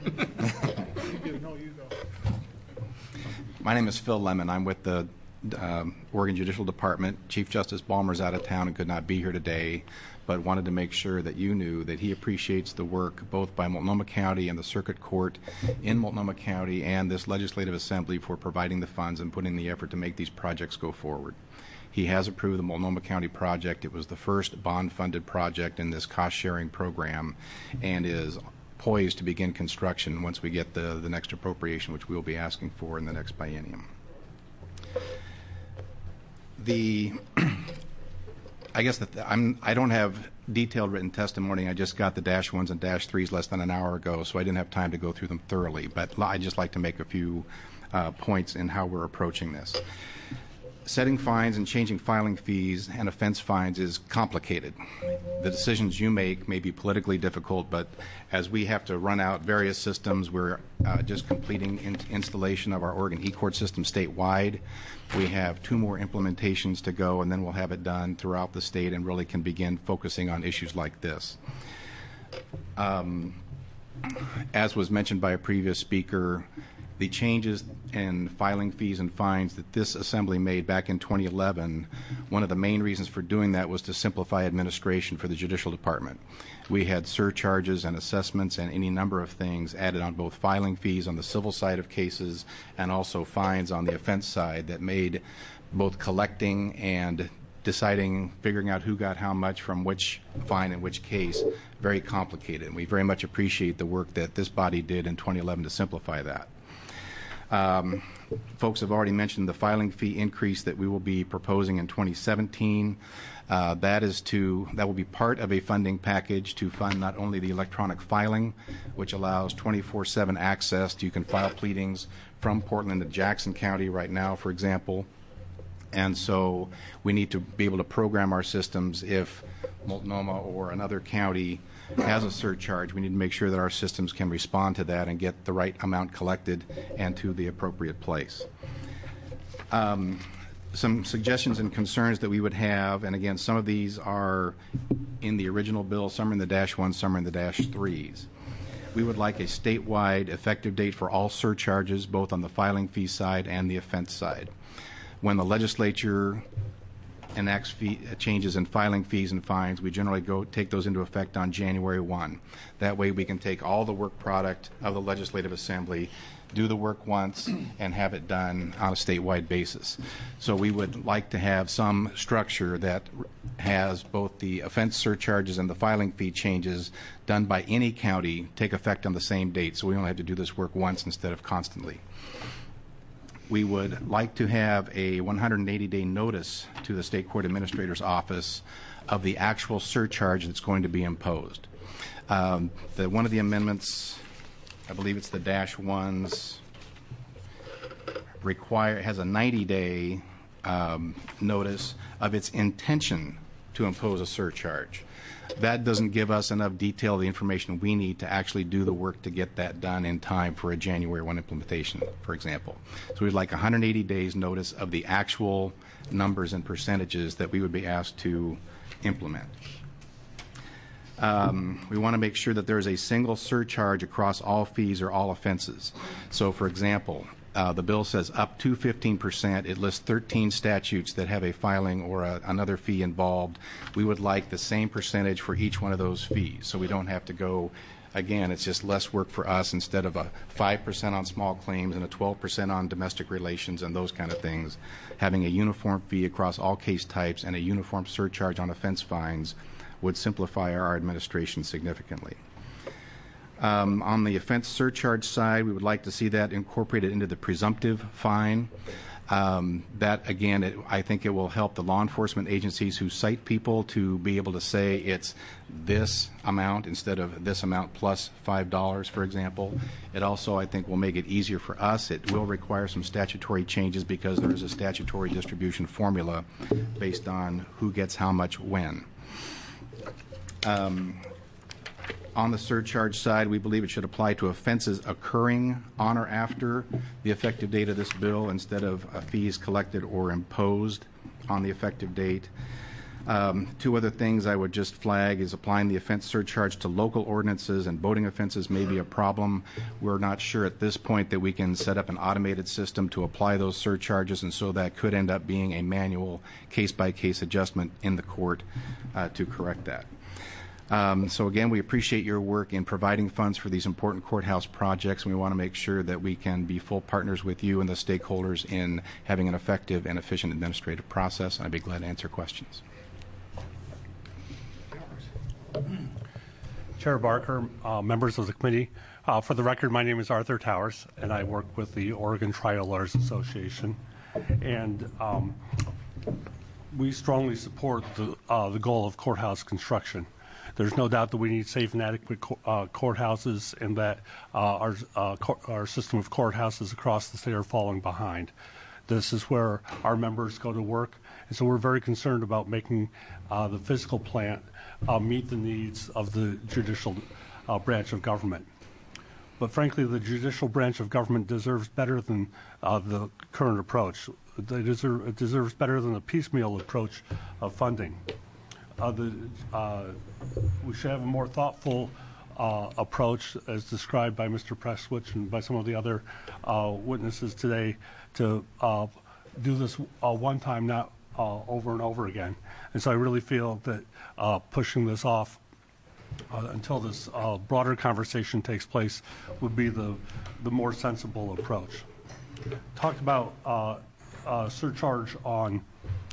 My name is Phil Lemon. I'm with the um, Oregon Judicial Department. Chief Justice Balmer's out of town and could not be here today, but wanted to make sure that you knew that he appreciates the work both by Multnomah County and the Circuit Court in Multnomah County and this Legislative Assembly for providing the funds and putting the effort to make these projects go forward. He has approved the Multnomah County project. It was the first bond-funded project in this cost-sharing program and is poised to begin construction once we get the, the next appropriation, which we'll be asking for in the next biennium. The, I guess that I'm, I don't have detailed written testimony. I just got the dash ones and dash threes less than an hour ago, so I didn't have time to go through them thoroughly. But I'd just like to make a few uh, points in how we're approaching this. Setting fines and changing filing fees and offense fines is complicated. The decisions you make may be politically difficult, but as we have to run out various systems, we're uh, just completing in installation of our Oregon eCourt system statewide. We have two more implementations to go, and then we'll have it done throughout the state and really can begin focusing on issues like this. Um, as was mentioned by a previous speaker, the changes in filing fees and fines that this assembly made back in twenty eleven, one of the main reasons for doing that was to simplify administration for the Judicial Department. We had surcharges and assessments and any number of things added on both filing fees on the civil side of cases and also fines on the offense side that made both collecting and deciding, figuring out who got how much from which fine in which case very complicated. And we very much appreciate the work that this body did in twenty eleven to simplify that. Um, folks have already mentioned the filing fee increase that we will be proposing in twenty seventeen. Uh, that is to that will be part of a funding package to fund not only the electronic filing, which allows twenty-four seven access. You can file pleadings from Portland to Jackson County right now, for example. And so we need to be able to program our systems if Multnomah or another county has a surcharge. We need to make sure that our systems can respond to that and get the right amount collected and to the appropriate place. Um, some suggestions and concerns that we would have, and again, some of these are in the original bill, some are in the dash one, some are in the dash threes. We would like a statewide effective date for all surcharges, both on the filing fee side and the offense side. When the legislature enacts fee, uh, changes in filing fees and fines, we generally go take those into effect on January first. That way we can take all the work product of the Legislative Assembly, do the work once, and have it done on a statewide basis. So we would like to have some structure that has both the offense surcharges and the filing fee changes done by any county take effect on the same date, so we only have to do this work once instead of constantly. We would like to have a one hundred eighty day notice to the State Court Administrator's Office of the actual surcharge that's going to be imposed. Um, the, one of the amendments, I believe it's the dash ones, require has a ninety day um, notice of its intention to impose a surcharge. That doesn't give us enough detail of the information we need to actually do the work to get that done in time for a January first implementation, for example. So we'd like one hundred eighty days notice of the actual numbers and percentages that we would be asked to implement. Um, we want to make sure that there is a single surcharge across all fees or all offenses. So, for example, Uh, the bill says up to fifteen percent. It lists thirteen statutes that have a filing or a, another fee involved. We would like the same percentage for each one of those fees, so we don't have to go, again, it's just less work for us instead of a five percent on small claims and a twelve percent on domestic relations and those kind of things. Having a uniform fee across all case types and a uniform surcharge on offense fines would simplify our administration significantly. Um, on the offense surcharge side, we would like to see that incorporated into the presumptive fine. Um, that, again, it, I think it will help the law enforcement agencies who cite people to be able to say it's this amount instead of this amount plus five dollars, for example. It also, I think, will make it easier for us. It will require some statutory changes because there is a statutory distribution formula based on who gets how much when. Um, On the surcharge side, we believe it should apply to offenses occurring on or after the effective date of this bill instead of uh, fees collected or imposed on the effective date. Um, two other things I would just flag is applying the offense surcharge to local ordinances and boating offenses may be a problem. We're not sure at this point that we can set up an automated system to apply those surcharges, and so that could end up being a manual case-by-case adjustment in the court uh, to correct that. Um, so again, we appreciate your work in providing funds for these important courthouse projects, and we want to make sure that we can be full partners with you and the stakeholders in having an effective and efficient administrative process, and I'd be glad to answer questions. Chair Barker, uh, members of the committee, uh, for the record, my name is Arthur Towers, and I work with the Oregon Trial Lawyers Association, and um, we strongly support the, uh, the goal of courthouse construction. There's no doubt that we need safe and adequate co uh, courthouses, and that uh, our, uh, our system of courthouses across the state are falling behind. This is where our members go to work, and so we're very concerned about making uh, the physical plant uh, meet the needs of the judicial uh, branch of government. But frankly, the judicial branch of government deserves better than uh, the current approach. They deserve, it deserves better than the piecemeal approach of funding. Uh, the, uh, we should have a more thoughtful uh, approach, as described by Mister Prestwich and by some of the other uh, witnesses today, to uh, do this uh, one time, not uh, over and over again. And so I really feel that uh, pushing this off uh, until this uh, broader conversation takes place would be the, the more sensible approach. Talked about uh, uh, surcharge on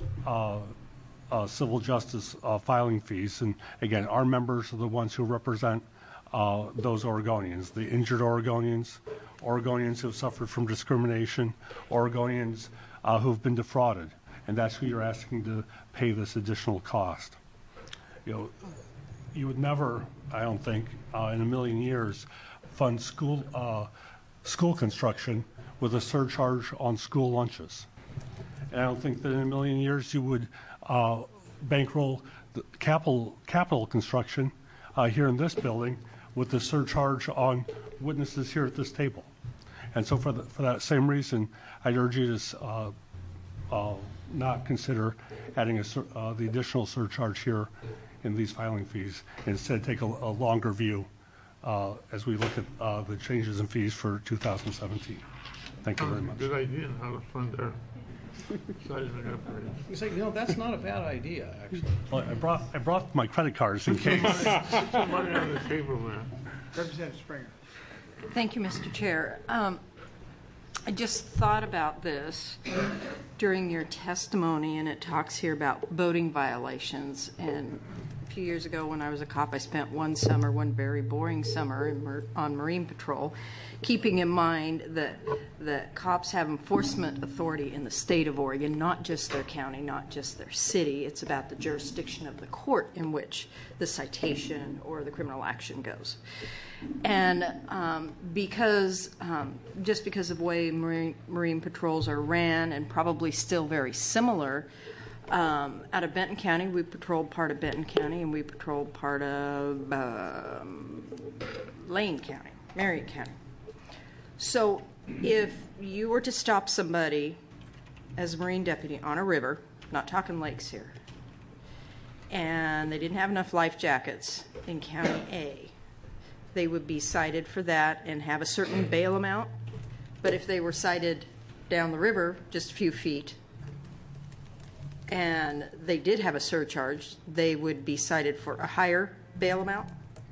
uh, Uh, civil justice uh, filing fees, and again, our members are the ones who represent uh, those Oregonians, the injured Oregonians, Oregonians who have suffered from discrimination, Oregonians uh, who have been defrauded, and that's who you're asking to pay this additional cost. You know, you would never, I don't think, uh, in a million years, fund school uh, school construction with a surcharge on school lunches. And I don't think that in a million years you would uh, bankroll the capital, capital construction uh, here in this building with the surcharge on witnesses here at this table. And so for, the, for that same reason, I'd urge you to uh, uh, not consider adding a, uh, the additional surcharge here in these filing fees. Instead, take a, a longer view uh, as we look at uh, the changes in fees for two thousand seventeen. Thank you very much. Good idea how to fund their seismic upgrades. You say, no, that's not a bad idea, actually. Well, I brought I brought my credit cards in case. Put some money on the table there. Representative Springer. Thank you, Mister Chair. Um, I just thought about this during your testimony, and it talks here about boating violations. And a few years ago when I was a cop, I spent one summer, one very boring summer in Mar on Marine Patrol, keeping in mind that, that cops have enforcement authority in the state of Oregon, not just their county, not just their city. It's about the jurisdiction of the court in which the citation or the criminal action goes. And um, because, um, just because of the way Marine, Marine patrols are ran, and probably still very similar, um, out of Benton County, we patrolled part of Benton County, and we patrolled part of um, Lane County, Marion County. So if you were to stop somebody as a Marine deputy on a river, not talking lakes here, and they didn't have enough life jackets in County A, they would be cited for that and have a certain bail amount. But if they were cited down the river just a few feet and they did have a surcharge, they would be cited for a higher bail amount?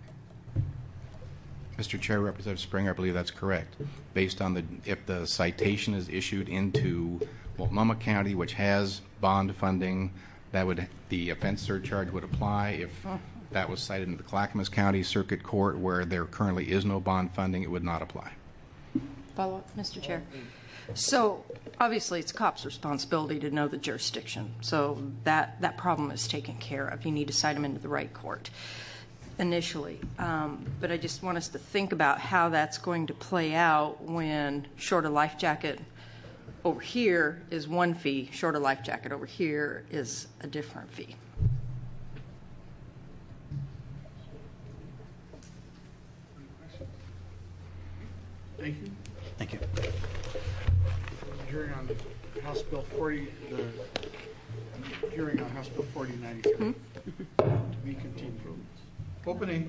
Mister Chair, Representative Springer, I believe that's correct. Based on the, if the citation is issued into Multnomah County, which has bond funding, that would, the offense surcharge would apply. If that was cited in the Clackamas County Circuit Court, where there currently is no bond funding, it would not apply. Follow-up, Mister Chair. So obviously it's cops' responsibility to know the jurisdiction. So that, that problem is taken care of. You need to cite them into the right court initially. Um, but I just want us to think about how that's going to play out when short a life jacket over here is one fee, short a life jacket over here is a different fee. Thank you. Thank you. Hearing on House Bill forty, the hearing on House Bill forty ninety-three. Hmm? To be continued. Opening.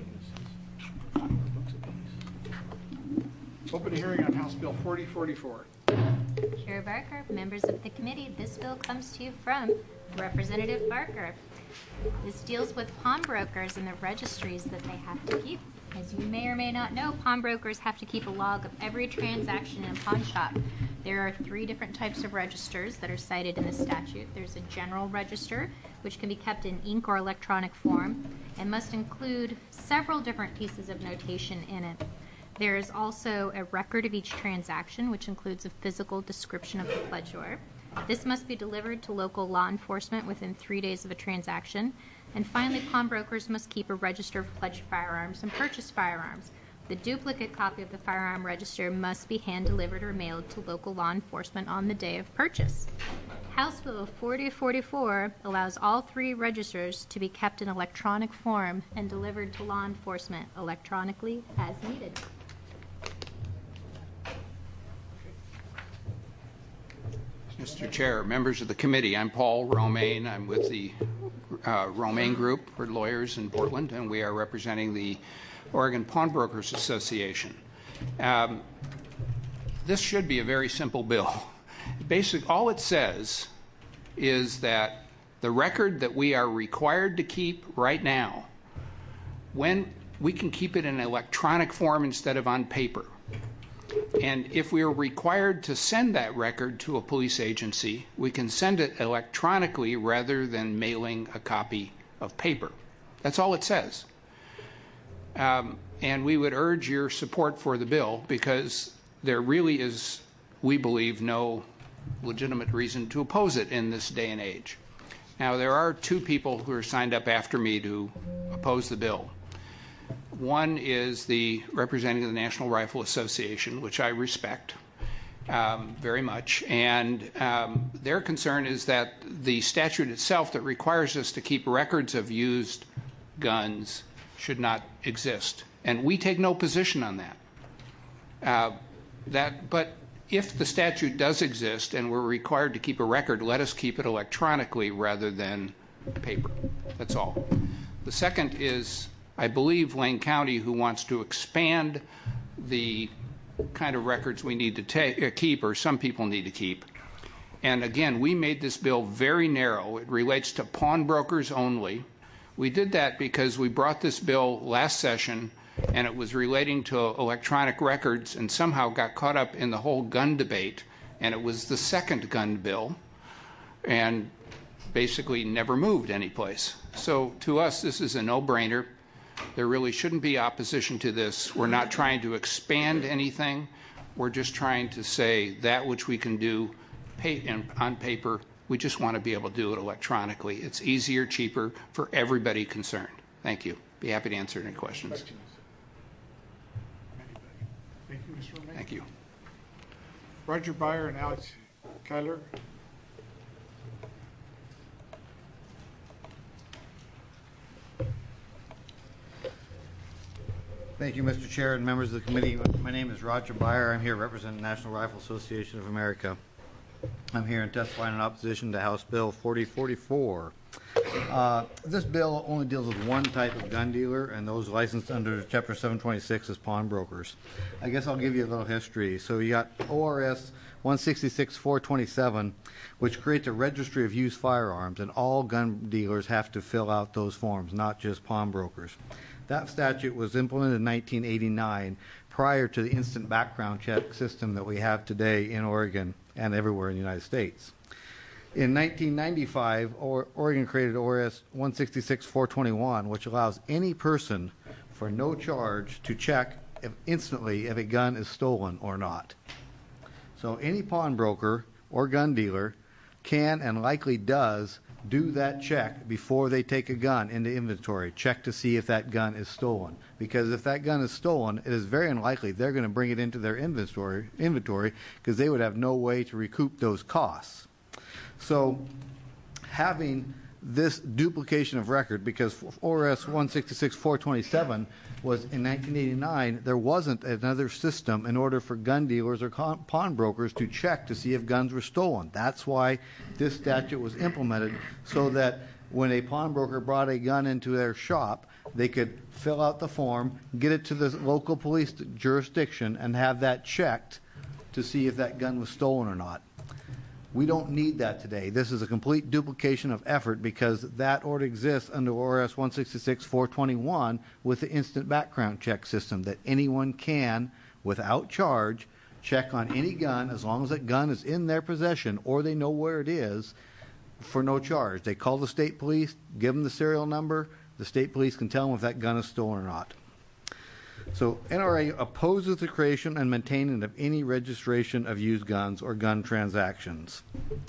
Opening hearing on House Bill forty forty-four. Chair Barker, members of the committee, this bill comes to you from Representative Barker. This deals with pawnbrokers and the registries that they have to keep. As you may or may not know, pawnbrokers have to keep a log of every transaction in a pawn shop. There are three different types of registers that are cited in the statute. There's a general register, which can be kept in ink or electronic form, and must include several different pieces of notation in it. There is also a record of each transaction, which includes a physical description of the pledgeor. This must be delivered to local law enforcement within three days of a transaction. And finally, pawnbrokers must keep a register of pledged firearms and purchased firearms. The duplicate copy of the firearm register must be hand-delivered or mailed to local law enforcement on the day of purchase. House Bill forty forty-four allows all three registers to be kept in electronic form and delivered to law enforcement electronically as needed. Mister Chair, members of the committee, I'm Paul Romaine. I'm with the uh, Romaine Group. We're lawyers in Portland, and we are representing the Oregon Pawnbrokers Association. Um, this should be a very simple bill. Basic, all it says is that the record that we are required to keep right now, when we can keep it in electronic form instead of on paper. And if we are required to send that record to a police agency, we can send it electronically rather than mailing a copy of paper. That's all it says. Um, and we would urge your support for the bill because there really is, we believe, no legitimate reason to oppose it in this day and age. Now, there are two people who are signed up after me to oppose the bill. One is the representative of the National Rifle Association, which I respect um, very much, and um, their concern is that the statute itself that requires us to keep records of used guns should not exist, and we take no position on that. Uh, that, but if the statute does exist and we're required to keep a record, let us keep it electronically rather than paper. That's all. The second is, I believe, Lane County, who wants to expand the kind of records we need to take, uh, keep, or some people need to keep. And again, we made this bill very narrow. It relates to pawnbrokers only. We did that because we brought this bill last session, and it was relating to electronic records and somehow got caught up in the whole gun debate, and it was the second gun bill, and basically never moved anyplace. So to us, this is a no-brainer. There really shouldn't be opposition to this. We're not trying to expand anything. We're just trying to say that which we can do pay, on paper, we just want to be able to do it electronically. It's easier, cheaper for everybody concerned. Thank you. Be happy to answer any questions. Questions? Thank you, Mister Romaine. Thank you. Roger Byer and Alex Kyler. Thank you, Mister Chair and members of the committee. My name is Roger Byer. I'm here representing the National Rifle Association of America. I'm here and testifying in opposition to House Bill forty forty-four. Uh, this bill only deals with one type of gun dealer, and those licensed under Chapter seven twenty-six as pawnbrokers. I guess I'll give you a little history. So you got O R S one sixty-six dash four twenty-seven, which creates a registry of used firearms, and all gun dealers have to fill out those forms, not just pawnbrokers. That statute was implemented in nineteen eighty-nine, prior to the instant background check system that we have today in Oregon and everywhere in the United States. In nineteen ninety-five, Oregon created O R S one sixty-six dash four twenty-one, which allows any person for no charge to check if instantly if a gun is stolen or not. So any pawnbroker or gun dealer can and likely does do that check before they take a gun into inventory. Check to see if that gun is stolen. Because if that gun is stolen, it is very unlikely they're going to bring it into their inventory inventory because they would have no way to recoup those costs. So having this duplication of record, because O R S one sixty-six dash four twenty-seven was in nineteen eighty-nine, there wasn't another system in order for gun dealers or pawnbrokers to check to see if guns were stolen. That's why this statute was implemented, so that when a pawnbroker brought a gun into their shop, they could fill out the form, get it to the local police jurisdiction, and have that checked to see if that gun was stolen or not. We don't need that today. This is a complete duplication of effort because that already exists under O R S one sixty-six dash four twenty-one with the instant background check system that anyone can, without charge, check on any gun as long as that gun is in their possession or they know where it is for no charge. They call the state police, give them the serial number, the state police can tell them if that gun is stolen or not. So N R A opposes the creation and maintaining of any registration of used guns or gun transactions.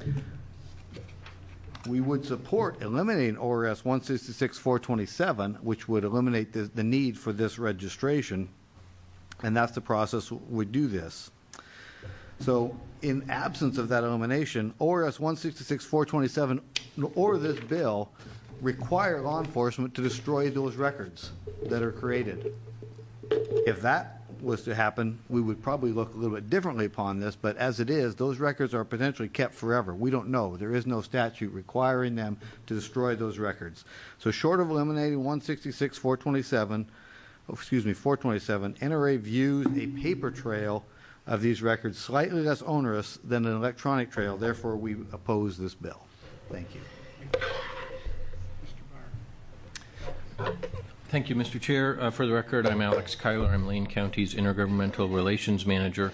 We would support eliminating O R S one sixty-six dash four twenty-seven, which would eliminate the, the need for this registration, and that's the process we do this. So in absence of that elimination, O R S one sixty-six dash four twenty-seven or this bill require law enforcement to destroy those records that are created. If that was to happen, we would probably look a little bit differently upon this, but as it is, those records are potentially kept forever. We don't know. There is no statute requiring them to destroy those records. So short of eliminating one sixty-six dash four twenty-seven, oh, excuse me, four twenty-seven, N R A views a paper trail of these records slightly less onerous than an electronic trail. Therefore, we oppose this bill. Thank you. Thank you, Mister Chair. Uh, for the record, I'm Alex Kyler. I'm Lane County's Intergovernmental Relations Manager.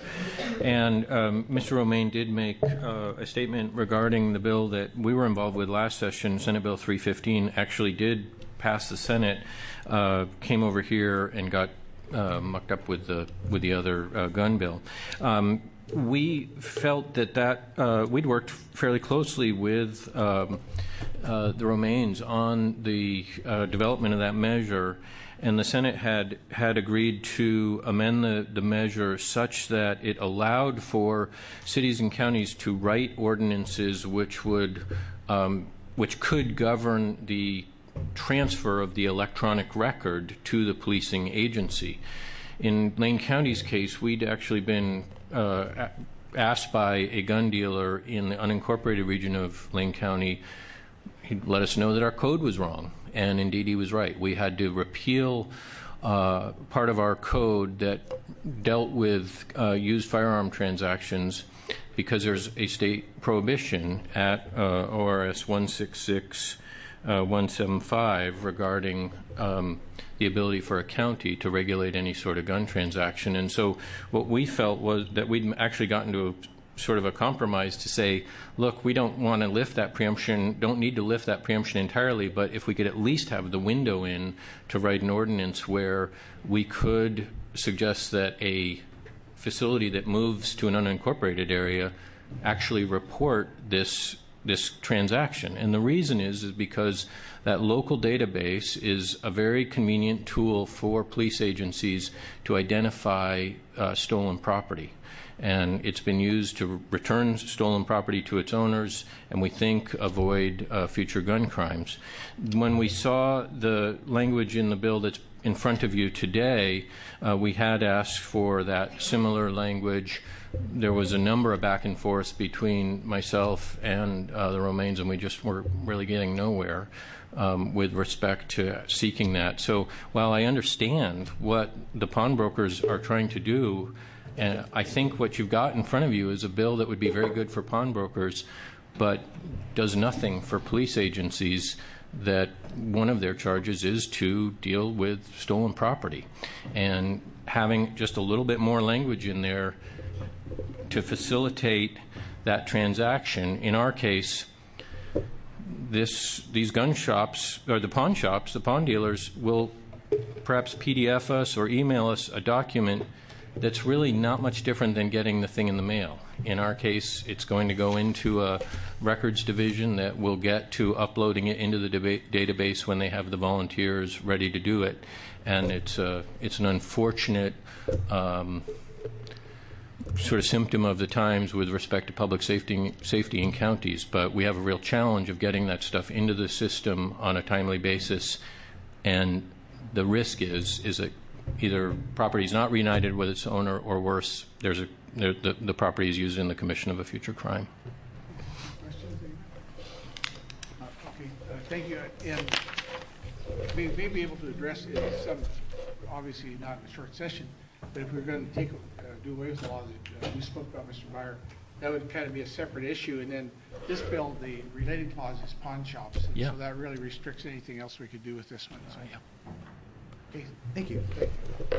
And um, Mister Romaine did make uh, a statement regarding the bill that we were involved with last session. Senate Bill three fifteen actually did pass the Senate, uh, came over here and got uh, mucked up with the, with the other uh, gun bill. Um, we felt that that uh, we'd worked fairly closely with um, uh, the Romaines on the uh, development of that measure, and the Senate had had agreed to amend the, the measure such that it allowed for cities and counties to write ordinances which would um, which could govern the transfer of the electronic record to the policing agency. In Lane County's case, we'd actually been uh, asked by a gun dealer in the unincorporated region of Lane County. He'd let us know that our code was wrong, and indeed he was right. We had to repeal uh, part of our code that dealt with uh, used firearm transactions because there's a state prohibition at uh, O R S one sixty-six dash one seventy-five regarding um, the ability for a county to regulate any sort of gun transaction. And so what we felt was that we'd actually gotten to a sort of a compromise to say, look, we don't want to lift that preemption, don't need to lift that preemption entirely, but if we could at least have the window in to write an ordinance where we could suggest that a facility that moves to an unincorporated area actually report this this transaction. And the reason is is because that local database is a very convenient tool for police agencies to identify uh, stolen property. And it's been used to return stolen property to its owners, and we think avoid uh, future gun crimes. When we saw the language in the bill that's in front of you today, uh, we had asked for that similar language. There was a number of back and forth between myself and uh, the Romaines, and we just were really getting nowhere um, with respect to seeking that. So while I understand what the pawnbrokers are trying to do, and I think what you've got in front of you is a bill that would be very good for pawnbrokers, but does nothing for police agencies that one of their charges is to deal with stolen property. And having just a little bit more language in there to facilitate that transaction, in our case, this these gun shops, or the pawn shops, the pawn dealers will perhaps P D F us or email us a document that's really not much different than getting the thing in the mail. In our case, it's going to go into a records division that will get to uploading it into the deba- database when they have the volunteers ready to do it. And it's, a, it's an unfortunate um, sort of symptom of the times with respect to public safety, safety in counties. But we have a real challenge of getting that stuff into the system on a timely basis. And the risk is, is that either property is not reunited with its owner, or worse, there's a, there, the, the property is used in the commission of a future crime. Uh, okay, uh, thank you. And we may be able to address it some, obviously not in a short session, but if we're going to take uh, do away with the law that uh, you spoke about, Mister Byer, that would kind of be a separate issue. And then this bill, the related clause is pawn shops. And Yeah. So that really restricts anything else we could do with this one. So, yeah. Okay, thank you. Thank you.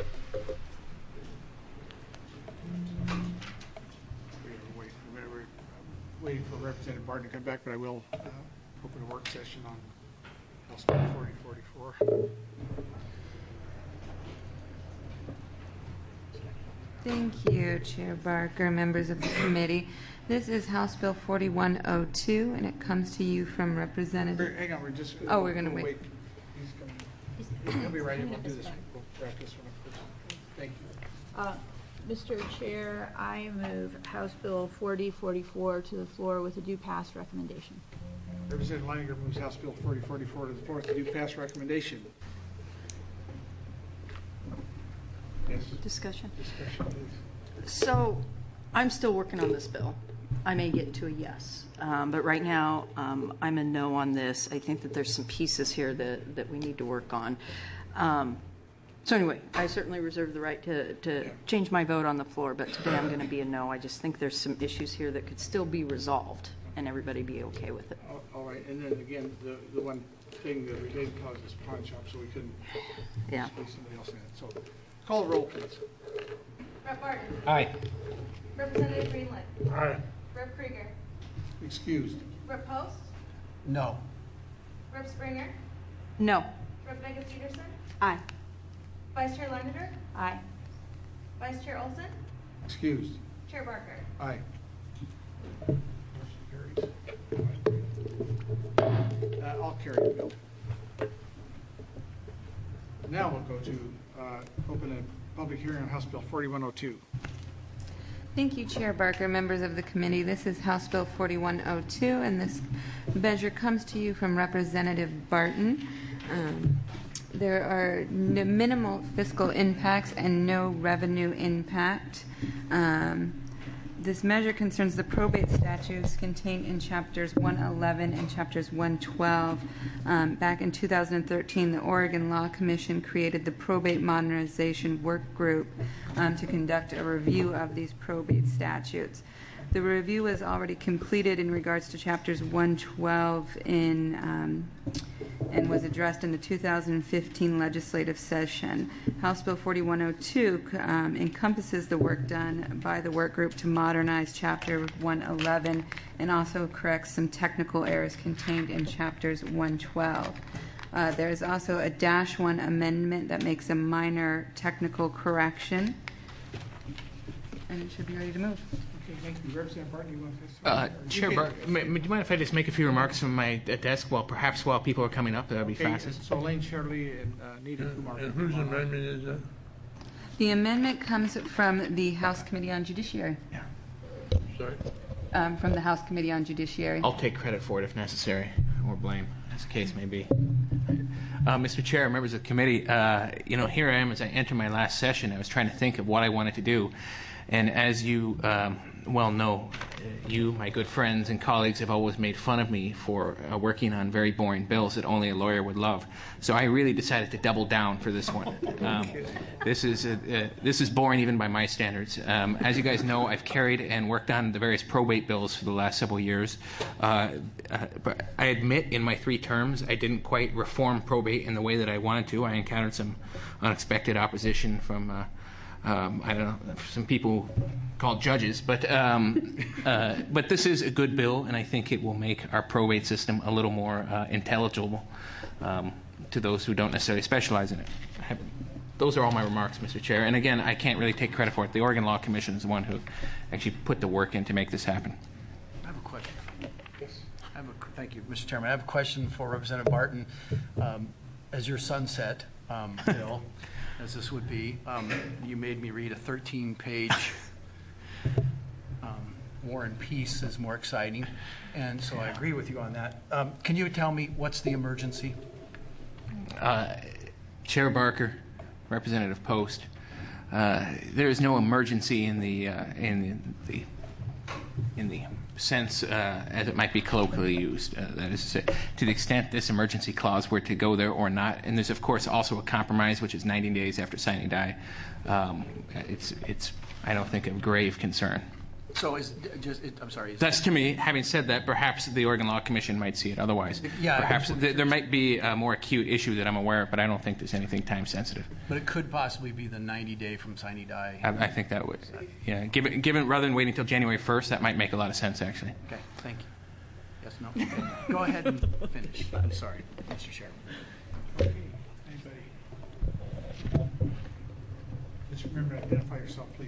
We're wait- we're- we're waiting for Representative Barton to come back, but I will uh, open a work session on House Bill forty forty-four. Thank you, Chair Barker, members of the committee. This is House Bill forty-one oh two, and it comes to you from Representative... Hang on, we're just... Oh, we're going to we'll wait. He's coming. He'll be right in. We'll do this. We'll wrap this one up first. Thank you. Uh, Mister Chair, I move House Bill forty forty-four to the floor with a due pass recommendation. Representative Leininger moves House Bill forty forty-four to the floor with a due pass recommendation. Yes. Discussion. Discussion, please. So I'm still working on this bill. I may get to a yes. Um, but right now, um, I'm a no on this. I think that there's some pieces here that, that we need to work on. Um, so anyway, I certainly reserve the right to, to change my vote on the floor, but today I'm going to be a no. I just think there's some issues here that could still be resolved and everybody be okay with it. All- All right, and then again, the, the one thing, the related clause is pawn shop, so we couldn't Yeah. squeeze somebody else in it. So call the roll, please. Rep Barton. Aye. Representative Greenland. Aye. Rep Krieger. Excused. Rep Post. No. Rep Springer. No. Rep Megan Peterson. Aye. Vice Chair Leininger. Aye. Vice Chair Olson. Excused. Chair Barker. Aye. Motion carries. Uh, I'll carry the bill. Now we'll go to uh, open a public hearing on House Bill forty-one oh two. Thank you, Chair Barker, members of the committee. This is House Bill forty-one oh two, and this measure comes to you from Representative Barton. Um, there are n- minimal fiscal impacts and no revenue impact. Um, This measure concerns the probate statutes contained in chapters one eleven and chapters one twelve. Um, back in two thousand thirteen, the Oregon Law Commission created the Probate Modernization Work Group um, to conduct a review of these probate statutes. The review was already completed in regards to chapters one twelve in um, and was addressed in the two thousand fifteen legislative session. House Bill forty-one oh two um, encompasses the work done by the work group to modernize Chapter one eleven and also corrects some technical errors contained in Chapters one twelve. Uh, there is also a dash one amendment that makes a minor technical correction, and it should be ready to move. Okay, thank you. Representative Barton, you want to say Uh, something? Chair Okay. Barker, do you mind if I just make a few remarks from my uh, desk while perhaps while people are coming up? That would be Okay, fastest. so Elaine Shirley and uh, Nita Kumar. And whose amendment is that? The amendment comes from the House Committee on Judiciary. Sorry? Um, from the House Committee on Judiciary. I'll take credit for it if necessary, or blame, as the case may be. Uh, Mister Chair, members of the committee, uh, you know, here I am as I enter my last session. I was trying to think of what I wanted to do. And as you um, well know, you, my good friends and colleagues, have always made fun of me for uh, working on very boring bills that only a lawyer would love. So I really decided to double down for this one. Um, this is uh, uh, this is boring even by my standards. Um, as you guys know, I've carried and worked on the various probate bills for the last several years. Uh, uh, but I admit, in my three terms, I didn't quite reform probate in the way that I wanted to. I encountered some unexpected opposition from. Uh, Um, I don't know, some people called judges, but um, uh, but this is a good bill, and I think it will make our probate system a little more uh, intelligible um, to those who don't necessarily specialize in it. I have those are all my remarks, Mister Chair. And again, I can't really take credit for it. The Oregon Law Commission is the one who actually put the work in to make this happen. I have a question. I have a, thank you, Mister Chairman. I have a question for Representative Barton. Um, as your sunset um, bill, as this would be, um, you made me read a thirteen-page um, War and Peace is more exciting, and so I agree with you on that. Um, can you tell me what's the emergency? Uh, Chair Barker, Representative Post, uh, there is no emergency in the uh, in the in the sense uh, as it might be colloquially used. Uh, that is to say, to the extent this emergency clause were to go there or not, and there's of course also a compromise, which is ninety days after signing die. Um, it's it's I don't think of grave concern. So is just it, I'm sorry. Is That's to me. Having said that, perhaps the Oregon Law Commission might see it otherwise. Yeah, perhaps th- there might be a more acute issue that I'm aware of, but I don't think there's anything time sensitive. But it could possibly be the ninety day from signing die. I, I think that would. Yeah, given given rather than waiting until January first, that might make a lot of sense actually. Okay, thank you. Yes, no. Okay. Go ahead and finish. I'm sorry, Mister Chairman. Okay. Anybody? Just remember to identify yourself, please.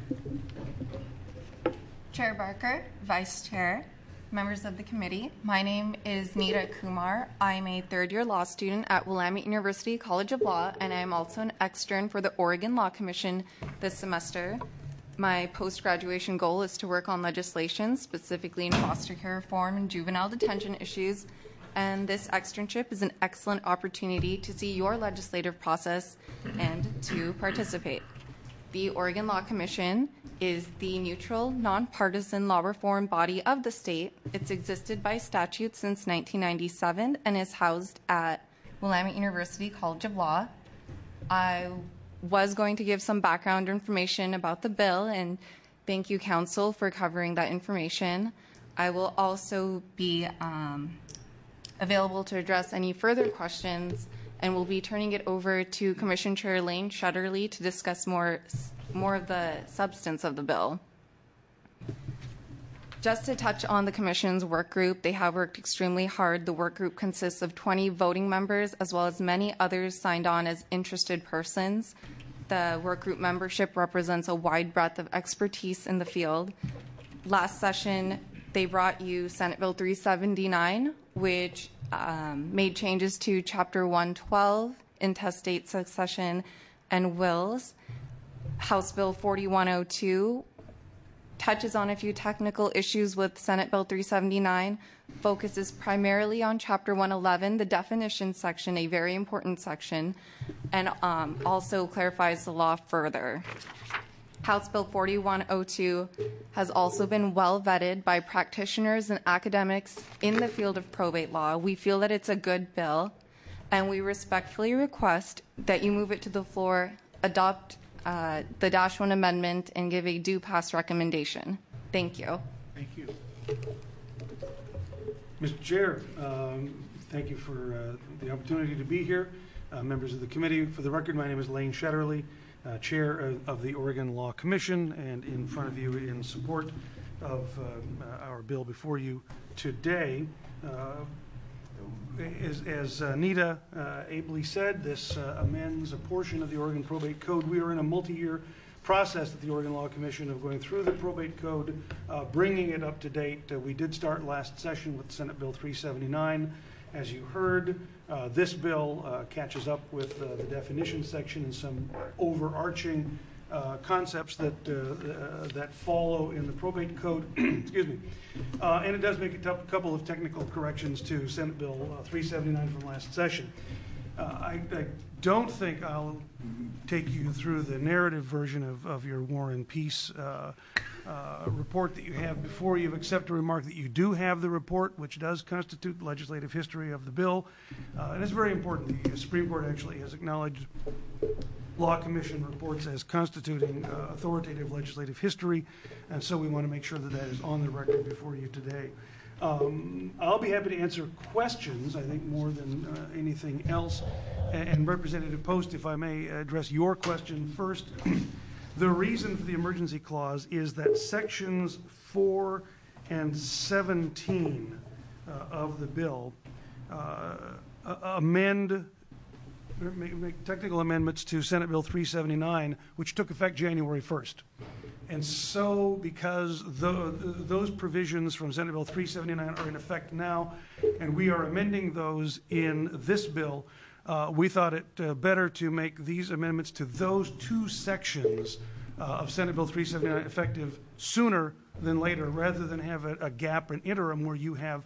Chair Barker, Vice Chair, members of the committee. My name is Nita Kumar. I'm a third-year law student at Willamette University College of Law, and I'm also an extern for the Oregon Law Commission this semester. My post-graduation goal is to work on legislation, specifically in foster care reform and juvenile detention issues, and this externship is an excellent opportunity to see your legislative process and to participate. The Oregon Law Commission is the neutral, nonpartisan law reform body of the state. It's existed by statute since nineteen ninety-seven and is housed at Willamette University College of Law. I was going to give some background information about the bill, and thank you, Council, for covering that information. I will also be um, available to address any further questions, and we'll be turning it over to Commission Chair Lane Shutterly to discuss more, more of the substance of the bill. Just to touch on the Commission's work group, they have worked extremely hard. The work group consists of twenty voting members, as well as many others signed on as interested persons. The work group membership represents a wide breadth of expertise in the field. Last session, they brought you Senate Bill three seventy-nine, which Um, made changes to Chapter one twelve, intestate succession and wills. House Bill forty-one oh two touches on a few technical issues with Senate Bill three seventy-nine, focuses primarily on Chapter one eleven, the definition section, a very important section, and um, also clarifies the law further. House Bill forty-one oh two has also been well vetted by practitioners and academics in the field of probate law. We feel that it's a good bill, and we respectfully request that you move it to the floor, adopt uh, the Dash one amendment, and give a due pass recommendation. Thank you. Thank you. Mister Chair, um, thank you for uh, the opportunity to be here. Uh, members of the committee, for the record, my name is Lane Shutterly, Uh, Chair of, of the Oregon Law Commission, and in front of you in support of um, uh, our bill before you today. Uh, as as uh, Nita uh, ably said, this uh, amends a portion of the Oregon Probate Code. We are in a multi-year process at the Oregon Law Commission of going through the probate code, uh, bringing it up to date. Uh, we did start last session with Senate Bill three seventy-nine. As you heard, uh, this bill uh, catches up with uh, the definition section and some overarching uh, concepts that uh, uh, that follow in the probate code. Excuse me. Uh, and it does make a t- couple of technical corrections to Senate Bill uh, three seventy-nine from last session. Uh, I, I don't think I'll take you through the narrative version of, of your War and Peace uh, uh, report that you have before you, except to remark that you do have the report, which does constitute the legislative history of the bill. Uh, and it's very important. The Supreme Court actually has acknowledged Law Commission reports as constituting uh, authoritative legislative history, and so we want to make sure that that is on the record before you today. Um, I'll be happy to answer questions, I think, more than uh, anything else. And, and Representative Post, if I may address your question first. The reason for the emergency clause is that sections four and seventeen uh, of the bill uh, amend make, make technical amendments to Senate Bill three seventy-nine, which took effect January first. And so, because the, those provisions from Senate Bill three seventy-nine are in effect now, and we are amending those in this bill, uh, we thought it uh, better to make these amendments to those two sections uh, of Senate Bill three seventy-nine effective sooner than later, rather than have a, a gap, an interim, where you have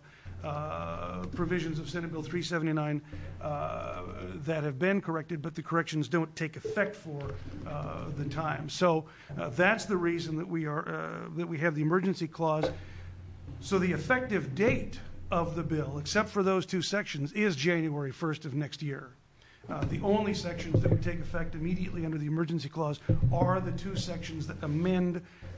uh, provisions of Senate Bill three seventy-nine uh, that have been corrected, but the corrections don't take effect for uh, the time. So uh, that's the reason that we are uh, that we have the emergency clause. So the effective date of the bill, except for those two sections, is January first of next year. Uh, the only sections that would take effect immediately under the emergency clause are the two sections that amend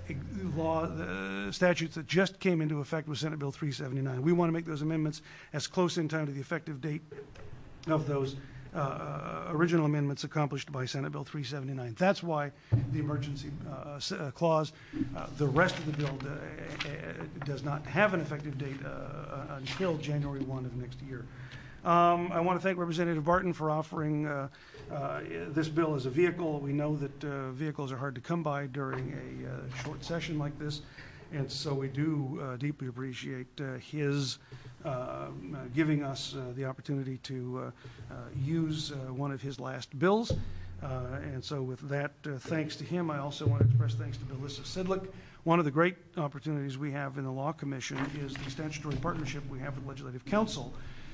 law the statutes that just came into effect with Senate Bill three seventy-nine. We want to make those amendments as close in time to the effective date of those uh, original amendments accomplished by Senate Bill three seventy-nine. That's why the emergency uh, uh, clause. Uh, the rest of the bill uh, uh, does not have an effective date uh, until January first of next year. Um, I want to thank Representative Barton for offering uh, uh, this bill as a vehicle. We know that uh, vehicles are hard to come by during a uh, short session like this, and so we do uh, deeply appreciate uh, his uh, uh, giving us uh, the opportunity to uh, uh, use uh, one of his last bills. Uh, and so with that, uh, thanks to him, I also want to express thanks to Melissa Sidlick. One of the great opportunities we have in the Law Commission is the statutory partnership we have with Legislative Counsel.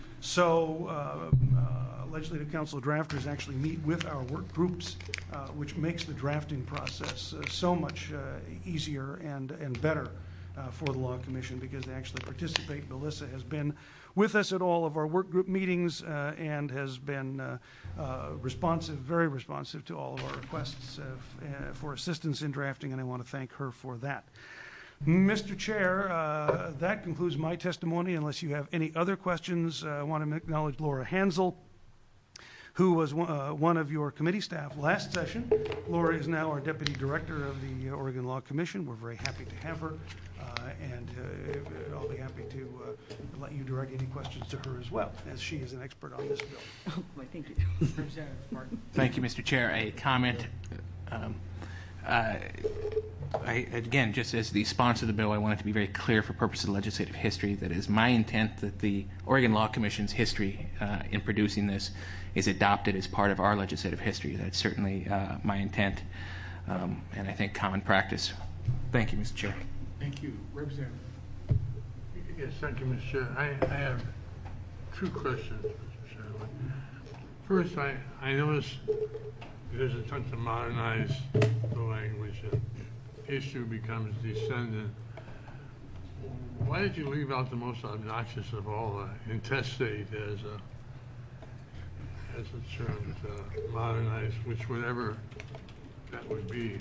So uh, uh, Legislative Council drafters actually meet with our work groups, uh, which makes the drafting process uh, so much uh, easier and, and better uh, for the Law Commission, because they actually participate. Melissa has been with us at all of our work group meetings uh, and has been uh, uh, responsive, very responsive to all of our requests uh, f- uh, for assistance in drafting, and I want to thank her for that. Mister Chair, uh, that concludes my testimony. Unless you have any other questions, uh, I want to acknowledge Laura Hansel, who was one, uh, one of your committee staff last session. Laura is now our Deputy Director of the Oregon Law Commission. We're very happy to have her, uh, and uh, I'll be happy to uh, let you direct any questions to her as well, as she is an expert on this bill. Oh, boy, thank you. Representative Martin. Thank you, Mister Chair. A comment. Um, uh, I, again, just as the sponsor of the bill, I want it to be very clear for purposes of legislative history that it is my intent that the Oregon Law Commission's history uh, in producing this is adopted as part of our legislative history. That's certainly uh, my intent, um, and I think common practice. Thank you, Mister Chair. Thank you. Representative. Yes, thank you, Mister Chair. I, I have two questions, Mister Chairman. First, I, I noticed there's an attempt to modernize the language, and issue becomes descendant. Why did you leave out the most obnoxious of all, uh, intestate, as a as a term to modernize, which whatever that would be?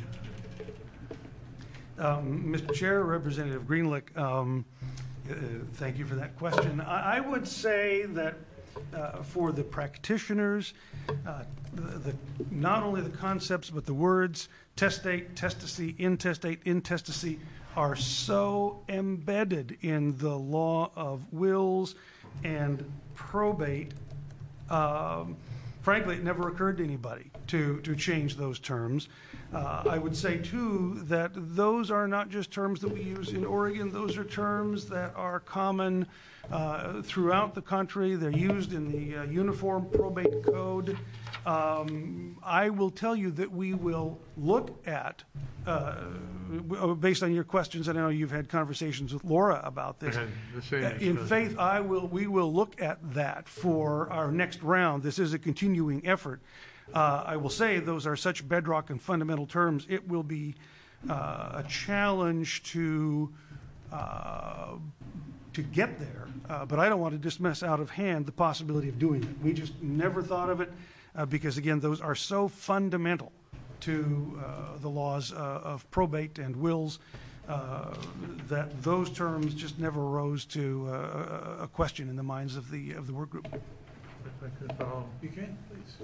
Um, Mister Chair, Representative Greenlick, um, uh, thank you for that question. I, I would say that uh, for the practitioners, uh, the, the, not only the concepts but the words testate, testacy, intestate, intestacy are so embedded in the law of wills and probate. Um, frankly, it never occurred to anybody to, to change those terms. Uh, I would say, too, that those are not just terms that we use in Oregon. Those are terms that are common uh, throughout the country. They're used in the uh, Uniform Probate Code. Um, I will tell you that we will look at, uh, based on your questions, and I know you've had conversations with Laura about this. The same In faith, I will. We will look at that for our next round. This is a continuing effort. Uh, I will say those are such bedrock and fundamental terms. It will be uh, a challenge to uh, to get there, uh, but I don't want to dismiss out of hand the possibility of doing it. We just never thought of it uh, because, again, those are so fundamental to uh, the laws uh, of probate and wills uh, that those terms just never rose to uh, a question in the minds of the of the work group. If I could follow. You can, please.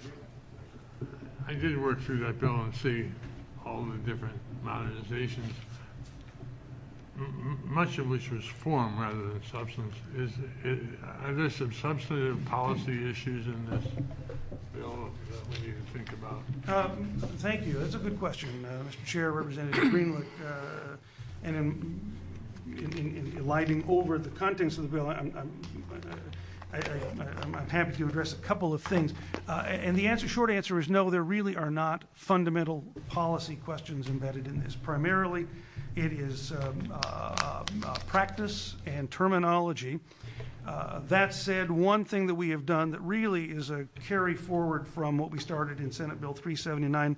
I did work through that bill and see all the different modernizations. m- much of which was form rather than substance. Is, is are there some substantive policy issues in this bill that we need to think about? Um, Thank you. That's a good question, uh, Mister Chair, Representative Greenlick. Uh, and in, in, in, in lighting over the contents of the bill, I'm, I'm, I, I, I'm, I'm happy to address a couple of things. Uh, and the answer, short answer is no, there really are not fundamental policy questions embedded in this. Primarily, it is um, uh, uh, practice and terminology. Uh, that said, one thing that we have done that really is a carry forward from what we started in Senate Bill three seventy-nine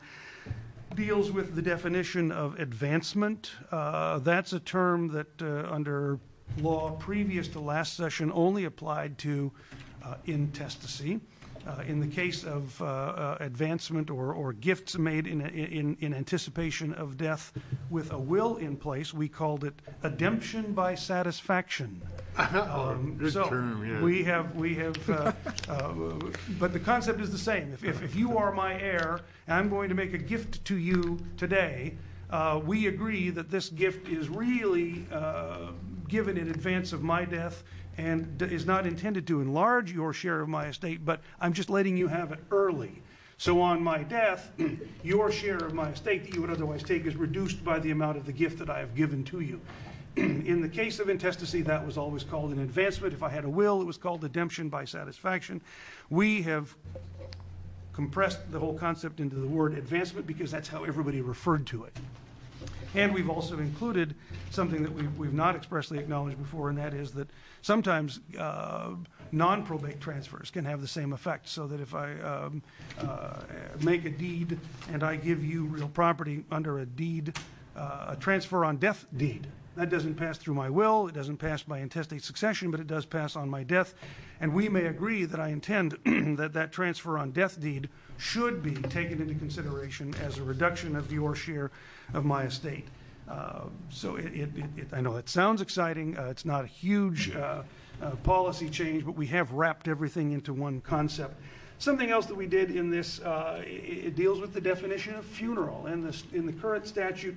deals with the definition of advancement. Uh, that's a term that uh, under law previous to last session only applied to uh, intestacy. Uh, in the case of uh, uh, advancement or, or gifts made in, in, in anticipation of death with a will in place, we called it ademption by satisfaction. Um, Good so term, yeah. we have, we have, uh, uh, but the concept is the same. If, if, if you are my heir and I'm going to make a gift to you today, uh, we agree that this gift is really uh, given in advance of my death and is not intended to enlarge your share of my estate, but I'm just letting you have it early. So on my death, your share of my estate that you would otherwise take is reduced by the amount of the gift that I have given to you. In the case of intestacy, that was always called an advancement. If I had a will, it was called ademption by satisfaction. We have compressed the whole concept into the word advancement because that's how everybody referred to it. And we've also included something that we've, we've not expressly acknowledged before, and that is that sometimes uh, non-probate transfers can have the same effect, so that if I um, uh, make a deed and I give you real property under a deed, uh, a transfer on death deed, that doesn't pass through my will, it doesn't pass by intestate succession, but it does pass on my death. And we may agree that I intend that that transfer on death deed should be taken into consideration as a reduction of your share of my estate. Uh, so it, it, it, it, I know it sounds exciting. Uh, it's not a huge uh, uh, policy change, but we have wrapped everything into one concept. Something else that we did in this, uh, it, it deals with the definition of funeral. In, this, in the current statute,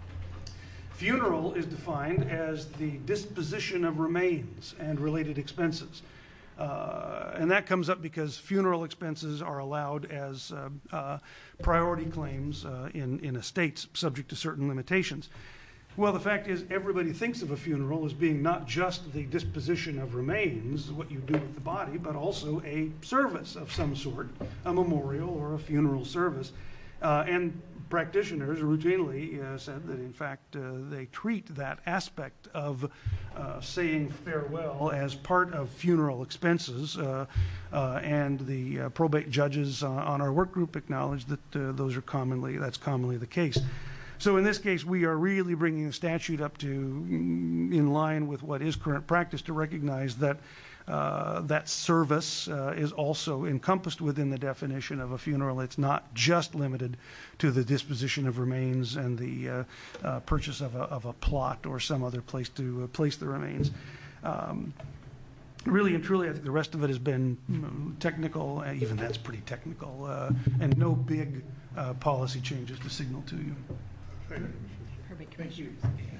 funeral is defined as the disposition of remains and related expenses. Uh, and that comes up because funeral expenses are allowed as uh, uh, priority claims uh, in, in estates subject to certain limitations. Well, the fact is everybody thinks of a funeral as being not just the disposition of remains, what you do with the body, but also a service of some sort, a memorial or a funeral service. Uh, and practitioners routinely uh, said that, in fact, uh, they treat that aspect of uh, saying farewell as part of funeral expenses, uh, uh, and the uh, probate judges uh, on our work group acknowledge that uh, those are commonly, that's commonly the case. So in this case, we are really bringing the statute up to in line with what is current practice to recognize that Uh, that service uh, is also encompassed within the definition of a funeral. It's not just limited to the disposition of remains and the uh, uh, purchase of a, of a plot or some other place to uh, place the remains. Um, really and truly, I think the rest of it has been mm, technical. Uh, even that's pretty technical, uh, and no big uh, policy changes to signal to you. Perfect. Thank you.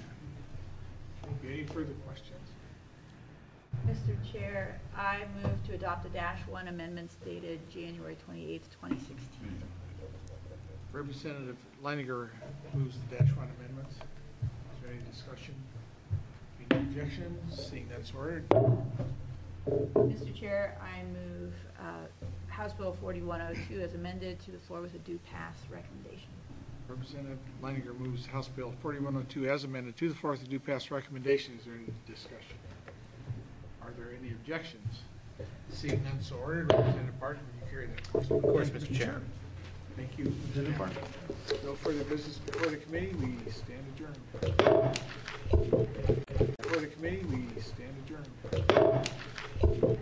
Any further questions? Mister Chair, I move to adopt the dash one amendments dated January twenty-eighth, twenty sixteen. Representative Leininger moves the dash one amendments. Is there any discussion? Any objections? Seeing none, so ordered. Mister Chair, I move uh, House Bill forty-one oh two as amended to the floor with a due pass recommendation. Representative Leininger moves House Bill forty-one oh two as amended to the floor with a due pass recommendation. Is there any discussion? Are there any objections? Seeing none, so ordered. Representative Barton, will you carry that? Of course, Mister Chair. Thank you, Representative Barton. No further business before the committee. We stand adjourned. Before the committee, we stand adjourned.